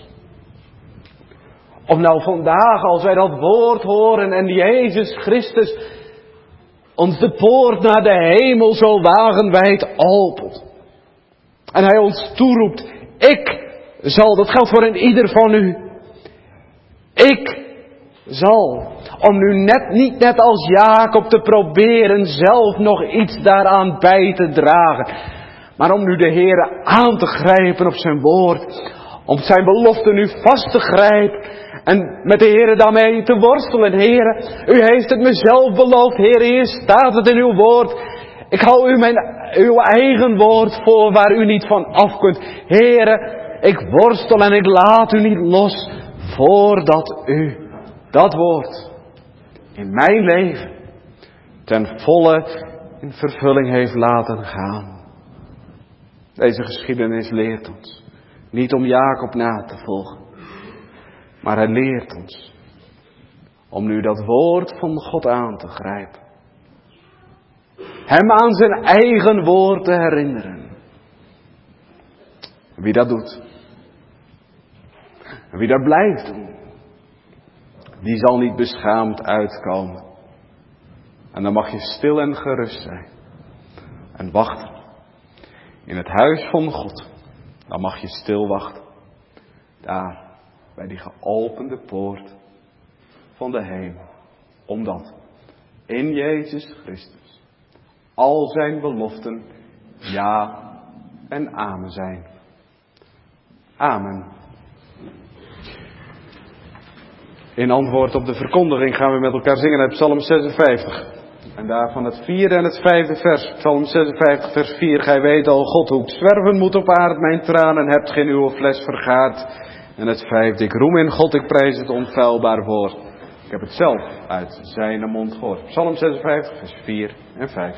S2: Om nou vandaag, als wij dat woord horen en Jezus Christus ons de poort naar de hemel zo wagenwijd opent. En hij ons toeroept, ik zal, dat geldt voor een ieder van u. Ik zal, om nu net niet net als Jacob te proberen zelf nog iets daaraan bij te dragen. Maar om nu de Heere aan te grijpen op zijn woord. Om zijn belofte nu vast te grijpen. En met de Heere daarmee te worstelen. Heere, u heeft het mezelf beloofd. Heere, hier staat het in uw woord. Ik hou u mijn, uw eigen woord voor waar u niet van af kunt. Heere, ik worstel en ik laat u niet los voordat u dat woord in mijn leven ten volle in vervulling heeft laten gaan. Deze geschiedenis leert ons niet om Jacob na te volgen, maar hij leert ons om nu dat woord van God aan te grijpen. Hem aan zijn eigen woord te herinneren. Wie dat doet, en wie dat blijft doen, die zal niet beschaamd uitkomen. En dan mag je stil en gerust zijn. En wachten. In het huis van God. Dan mag je stil wachten. Daar, bij die geopende poort van de hemel. Omdat in Jezus Christus al zijn beloften ja en amen zijn. Amen. In antwoord op de verkondiging gaan we met elkaar zingen uit Psalm zesenvijftig. En daarvan het vierde en het vijfde vers. Psalm zesenvijftig vers vier. Gij weet al, God hoe ik zwerven moet op aard, mijn tranen hebt geen uw fles vergaard. En het vijfde, ik roem in God, ik prijs het onfeilbaar woord. Ik heb het zelf uit zijn mond gehoord. Psalm zesenvijftig vers vier en vijf.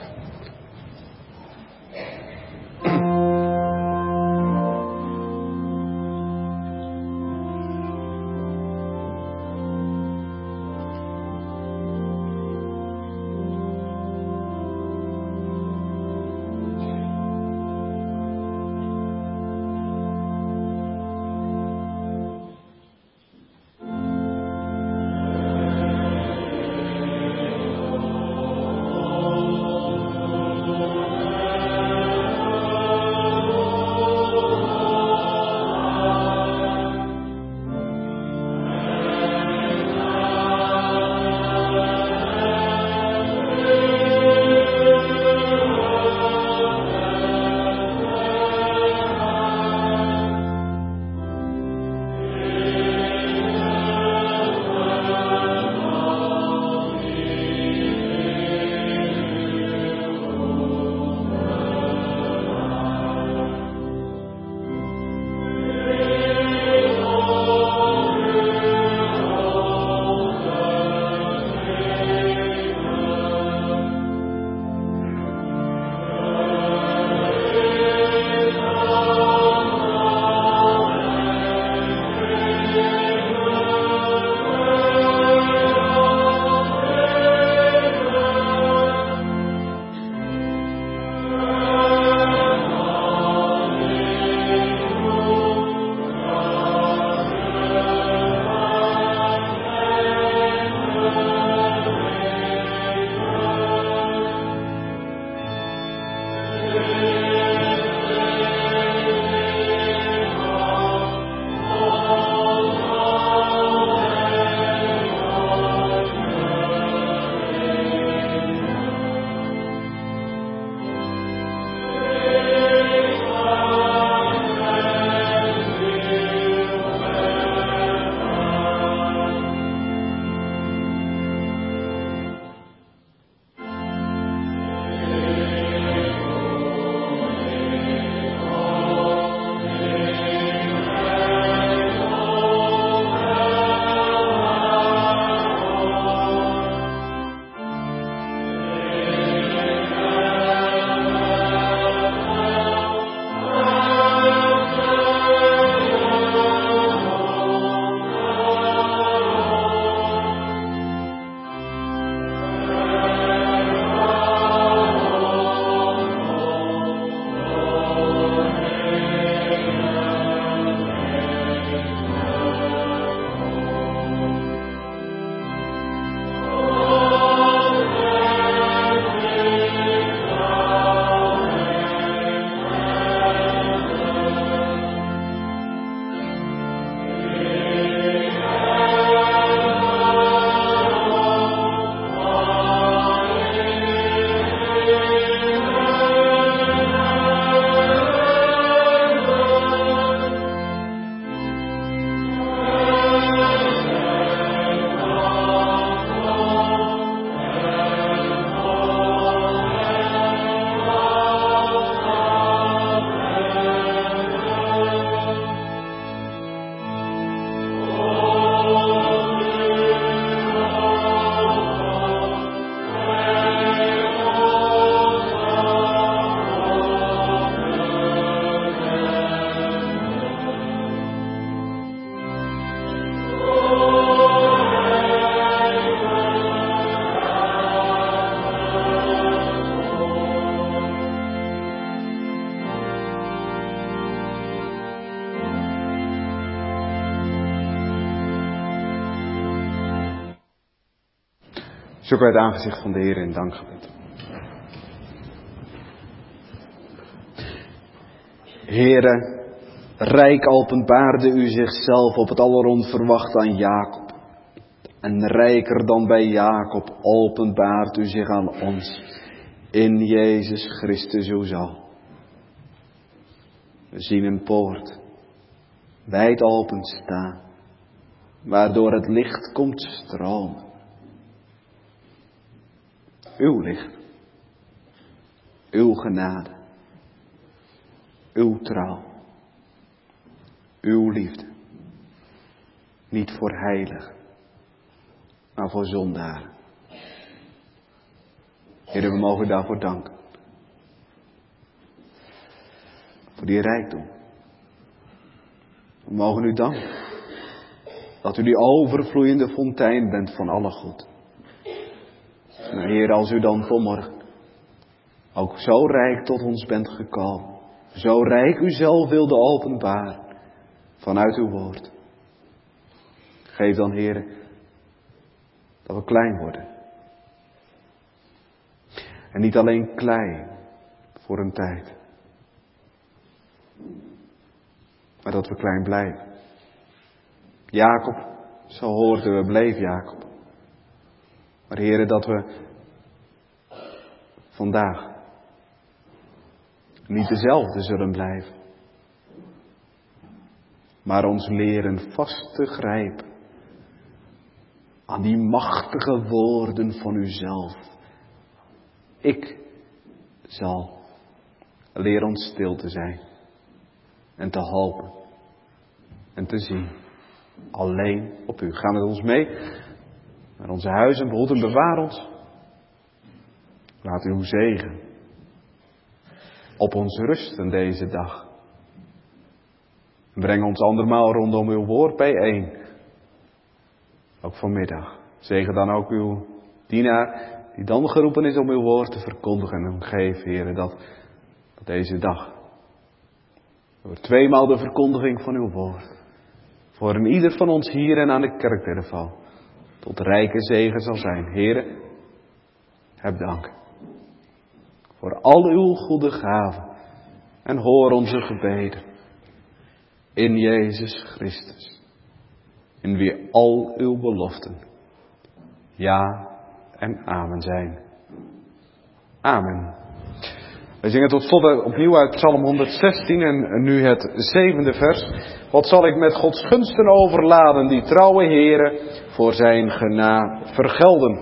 S1: Zoeken wij het aangezicht van de Heer in dankgebed.
S3: Heere, rijk openbaarde u zichzelf op het alleronverwachte aan Jacob. En rijker dan bij Jacob openbaart u zich aan ons in Jezus Christus uw Zoon. We zien een poort wijd open staan, waardoor het licht komt stromen. Uw licht, uw genade, uw trouw, uw liefde. Niet voor heiligen, maar voor zondaren. Heer, we mogen daarvoor danken. Voor die rijkdom. We mogen u danken dat u die overvloeiende fontein bent van alle goed. Maar Heer, als u dan vanmorgen ook zo rijk tot ons bent gekomen, zo rijk u zelf wilde openbaren vanuit uw woord. Geef dan, Heer, dat we klein worden. En niet alleen klein voor een tijd, maar dat we klein blijven. Jacob, zo hoorden we, bleef Jacob. Maar Heere, dat we vandaag niet dezelfde zullen blijven, maar ons leren vast te grijpen aan die machtige woorden van uzelf. Ik zal leer ons stil te zijn en te hopen en te zien alleen op u. Ga met ons mee naar onze huizen, behoed en bewaar ons. Laat uw zegen op ons rusten deze dag. Breng ons andermaal rondom uw woord bijeen. Ook vanmiddag. Zegen dan ook uw dienaar die dan geroepen is om uw woord te verkondigen. En geef, Heere, dat, dat deze dag door tweemaal de verkondiging van uw woord voor een ieder van ons hier en aan de kerkterval tot rijke zegen zal zijn. Heere, heb dank voor al uw goede gaven en hoor onze gebeden in Jezus Christus, in wie al uw beloften ja en amen zijn. Amen. We zingen tot slot opnieuw uit Psalm honderdzestien en nu het zevende vers. Wat zal ik met Gods gunsten overladen, die trouwe Heere voor zijn genade vergelden.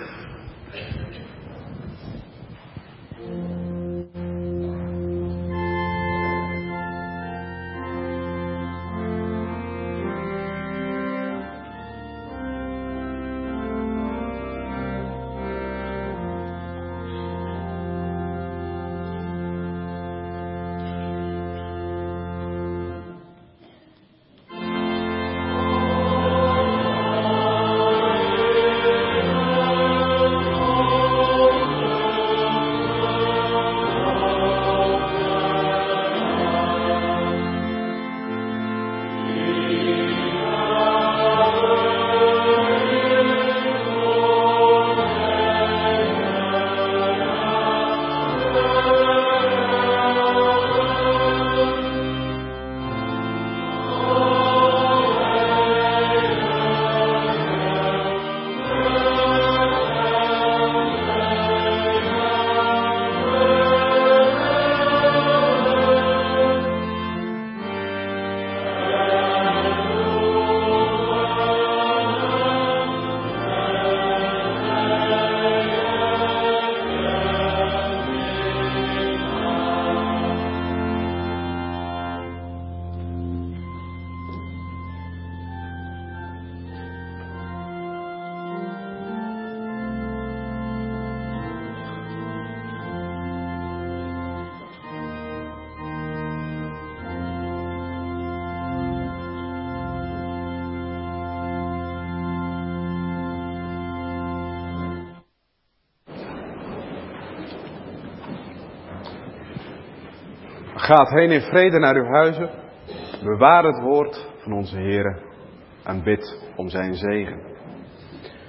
S1: Gaat heen in vrede naar uw huizen. Bewaar het woord van onze Heere en bid om zijn zegen.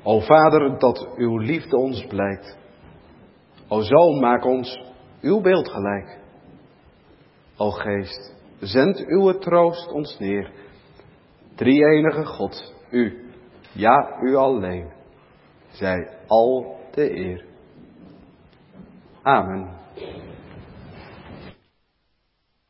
S1: O Vader, dat uw liefde ons blijkt. O Zoon, maak ons uw beeld gelijk. O Geest, zend uw troost ons neer. Drie-enige God, u, ja, u alleen, zij al de eer. Amen.